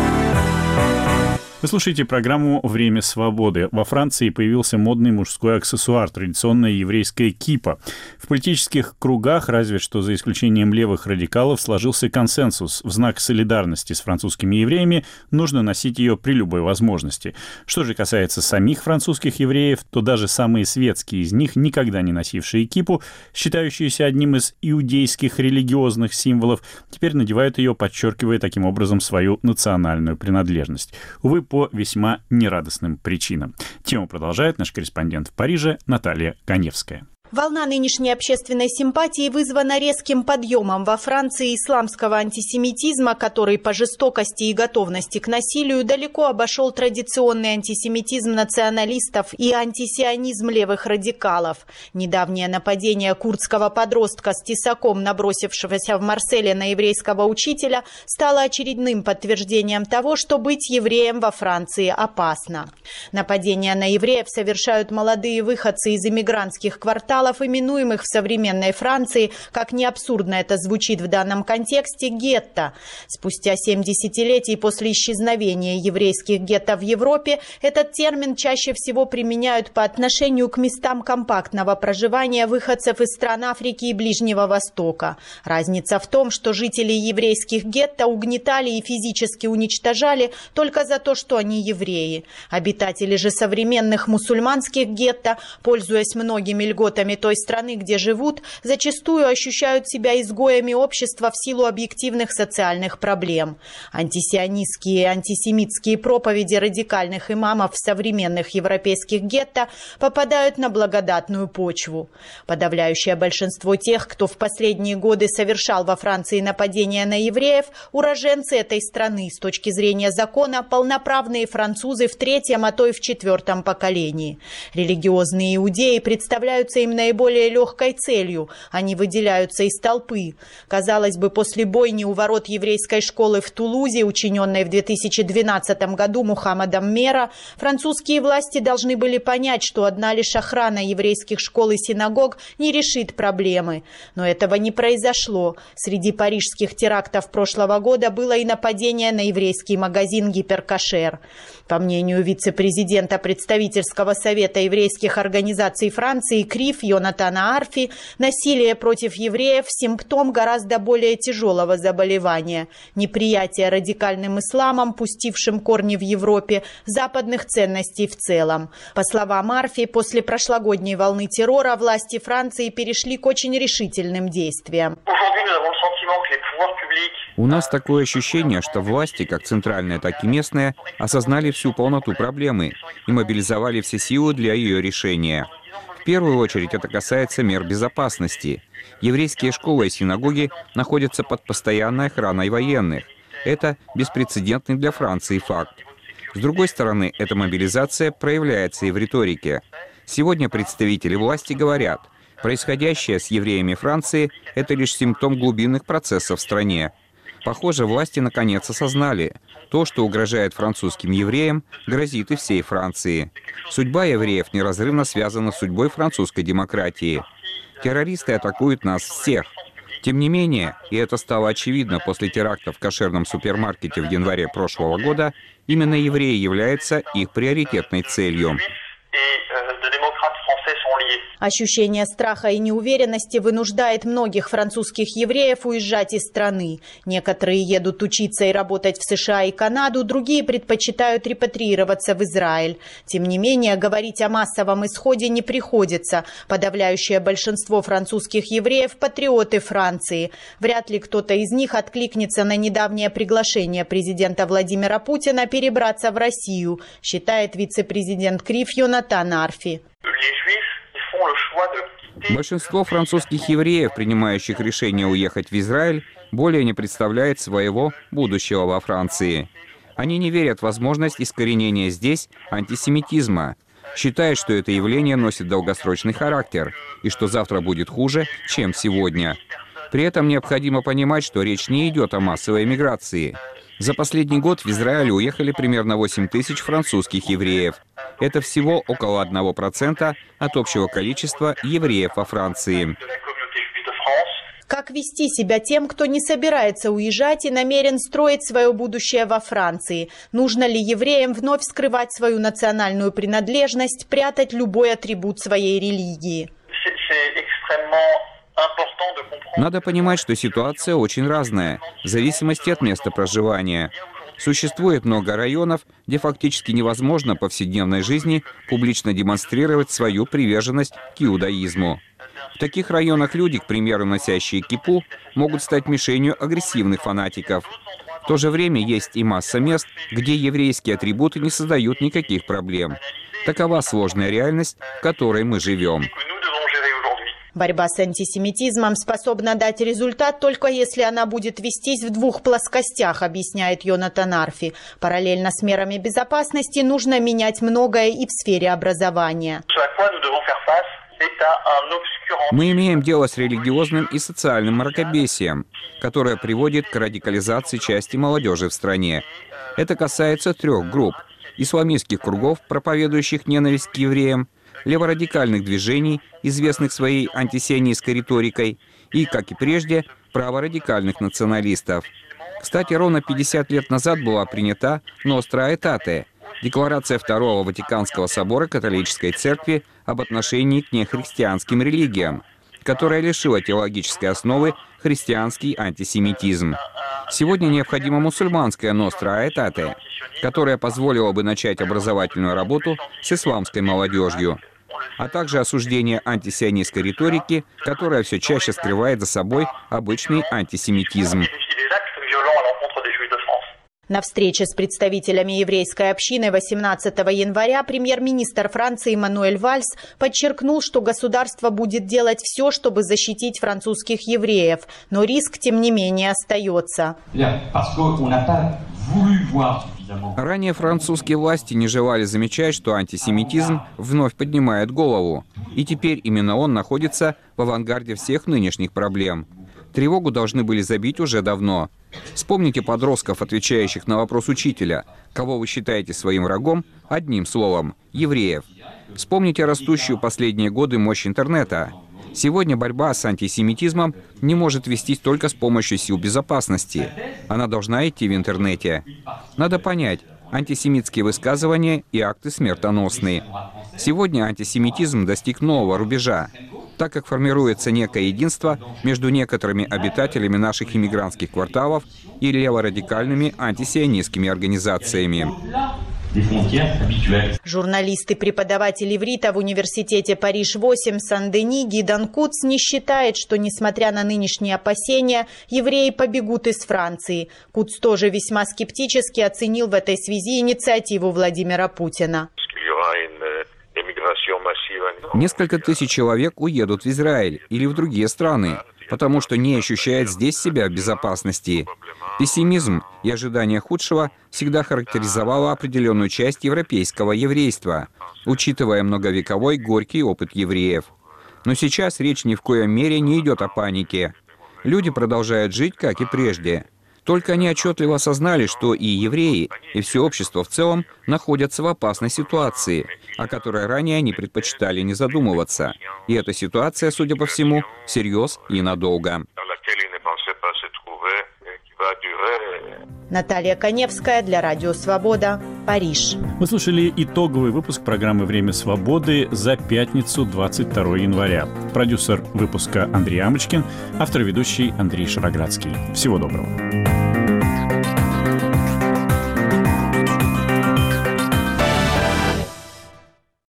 [SPEAKER 1] Вы слушаете программу «Время свободы». Во Франции появился модный мужской аксессуар, традиционная еврейская кипа. В политических кругах, разве что за исключением левых радикалов, сложился консенсус. В знак солидарности с французскими евреями нужно носить ее при любой возможности. Что же касается самих французских евреев, то даже самые светские из них, никогда не носившие кипу, считающиеся одним из иудейских религиозных символов, теперь надевают ее, подчеркивая таким образом свою национальную принадлежность. Увы, по весьма нерадостным причинам. Тему продолжает наш корреспондент в Париже Наталья Коневская.
[SPEAKER 9] Волна нынешней общественной симпатии вызвана резким подъемом во Франции исламского антисемитизма, который по жестокости и готовности к насилию далеко обошел традиционный антисемитизм националистов и антисионизм левых радикалов. Недавнее нападение курдского подростка с тесаком, набросившегося в Марселе на еврейского учителя, стало очередным подтверждением того, что быть евреем во Франции опасно. Нападения на евреев совершают молодые выходцы из иммигрантских кварталов, именуемых в современной Франции, как ни абсурдно это звучит в данном контексте, гетто. Спустя семь десятилетий после исчезновения еврейских гетто в Европе этот термин чаще всего применяют по отношению к местам компактного проживания выходцев из стран Африки и Ближнего Востока. Разница в том, что жители еврейских гетто угнетали и физически уничтожали только за то, что они евреи. Обитатели же современных мусульманских гетто, пользуясь многими льготами той страны, где живут, зачастую ощущают себя изгоями общества в силу объективных социальных проблем. Антисионистские и антисемитские проповеди радикальных имамов в современных европейских гетто попадают на благодатную почву. Подавляющее большинство тех, кто в последние годы совершал во Франции нападения на евреев, уроженцы этой страны, с точки зрения закона, полноправные французы в третьем, а то и в четвертом поколении. Религиозные иудеи представляются им наиболее легкой целью. Они выделяются из толпы. Казалось бы, после бойни у ворот еврейской школы в Тулузе, учиненной в две тысячи двенадцатом году Мухаммадом Мера, французские власти должны были понять, что одна лишь охрана еврейских школ и синагог не решит проблемы. Но этого не произошло. Среди парижских терактов прошлого года было и нападение на еврейский магазин «Гиперкошер». По мнению вице-президента представительского совета еврейских организаций Франции КРИФ Йонатана Арфи, насилие против евреев – симптом гораздо более тяжелого заболевания – неприятие радикальным исламом, пустившим корни в Европе, западных ценностей в целом. По словам Арфи, после прошлогодней волны террора власти Франции перешли к очень решительным действиям.
[SPEAKER 10] У нас такое ощущение, что власти, как центральные, так и местные, осознали всю полноту проблемы и мобилизовали все силы для ее решения. В первую очередь это касается мер безопасности. Еврейские школы и синагоги находятся под постоянной охраной военных. Это беспрецедентный для Франции факт. С другой стороны, эта мобилизация проявляется и в риторике. Сегодня представители власти говорят, происходящее с евреями Франции – это лишь симптом глубинных процессов в стране. Похоже, власти наконец осознали, то, что угрожает французским евреям, грозит и всей Франции. Судьба евреев неразрывно связана с судьбой французской демократии. Террористы атакуют нас всех. Тем не менее, и это стало очевидно после теракта в кошерном супермаркете в январе прошлого года, именно евреи являются их приоритетной целью.
[SPEAKER 9] Ощущение страха и неуверенности вынуждает многих французских евреев уезжать из страны. Некоторые едут учиться и работать в США и Канаду, другие предпочитают репатриироваться в Израиль. Тем не менее, говорить о массовом исходе не приходится. Подавляющее большинство французских евреев – патриоты Франции. Вряд ли кто-то из них откликнется на недавнее приглашение президента Владимира Путина перебраться в Россию, считает вице-президент КРИФ Йонатан Арфи.
[SPEAKER 10] Большинство французских евреев, принимающих решение уехать в Израиль, более не представляет своего будущего во Франции. Они не верят в возможность искоренения здесь антисемитизма, считают, что это явление носит долгосрочный характер и что завтра будет хуже, чем сегодня. При этом необходимо понимать, что речь не идет о массовой эмиграции. За последний год в Израиль уехали примерно восемь тысяч французских евреев. Это всего около одного процента от общего количества евреев во Франции.
[SPEAKER 9] Как вести себя тем, кто не собирается уезжать и намерен строить свое будущее во Франции? Нужно ли евреям вновь скрывать свою национальную принадлежность, прятать любой атрибут своей религии?
[SPEAKER 10] Надо понимать, что ситуация очень разная, в зависимости от места проживания. Существует много районов, где фактически невозможно в повседневной жизни публично демонстрировать свою приверженность к иудаизму. В таких районах люди, к примеру, носящие кипу, могут стать мишенью агрессивных фанатиков. В то же время есть и масса мест, где еврейские атрибуты не создают никаких проблем. Такова сложная реальность, в которой мы живем.
[SPEAKER 9] Борьба с антисемитизмом способна дать результат только если она будет вестись в двух плоскостях, объясняет Йонатан Арфи. Параллельно с мерами безопасности нужно менять многое и в сфере образования.
[SPEAKER 10] Мы имеем дело с религиозным и социальным мракобесием, которое приводит к радикализации части молодежи в стране. Это касается трех групп – исламистских кругов, проповедующих ненависть к евреям, леворадикальных движений, известных своей антисионистской риторикой, и, как и прежде, праворадикальных националистов. Кстати, ровно пятьдесят лет назад была принята «Ностра Аэтате» – декларация Второго Ватиканского собора католической церкви об отношении к нехристианским религиям, которая лишила теологической основы христианский антисемитизм. Сегодня необходима мусульманская «Ностра Аэтате», которая позволила бы начать образовательную работу с исламской молодежью, а также осуждение антисионистской риторики, которая все чаще скрывает за собой обычный антисемитизм.
[SPEAKER 9] На встрече с представителями еврейской общины восемнадцатого января премьер-министр Франции Мануэль Вальс подчеркнул, что государство будет делать все, чтобы защитить французских евреев, но риск, тем не менее, остается.
[SPEAKER 10] Ранее французские власти не желали замечать, что антисемитизм вновь поднимает голову. И теперь именно он находится в авангарде всех нынешних проблем. Тревогу должны были забить уже давно. Вспомните подростков, отвечающих на вопрос учителя, кого вы считаете своим врагом, одним словом – евреев. Вспомните растущую последние годы мощь интернета. Сегодня борьба с антисемитизмом не может вестись только с помощью сил безопасности. Она должна идти в интернете. Надо понять, антисемитские высказывания и акты смертоносны. Сегодня антисемитизм достиг нового рубежа, так как формируется некое единство между некоторыми обитателями наших иммигрантских кварталов и леворадикальными антисионистскими организациями.
[SPEAKER 9] Журналист и преподаватель иврита в университете Париж-восемь Сан-Дени Гидан Куц не считает, что, несмотря на нынешние опасения, евреи побегут из Франции. Куц тоже весьма скептически оценил в этой связи инициативу Владимира Путина.
[SPEAKER 10] Несколько тысяч человек уедут в Израиль или в другие страны, потому что не ощущают здесь себя в безопасности. Пессимизм и ожидание худшего всегда характеризовало определенную часть европейского еврейства, учитывая многовековой горький опыт евреев. Но сейчас речь ни в коем мере не идет о панике. Люди продолжают жить, как и прежде. Только они отчетливо осознали, что и евреи, и все общество в целом находятся в опасной ситуации, о которой ранее они предпочитали не задумываться. И эта ситуация, судя по всему, всерьез и надолго.
[SPEAKER 9] Наталья Коневская для Радио Свобода, Париж.
[SPEAKER 1] Вы слушали итоговый выпуск программы «Время свободы» за пятницу, двадцать второго января. Продюсер выпуска Андрей Амочкин, автор и ведущий Андрей Шароградский. Всего доброго.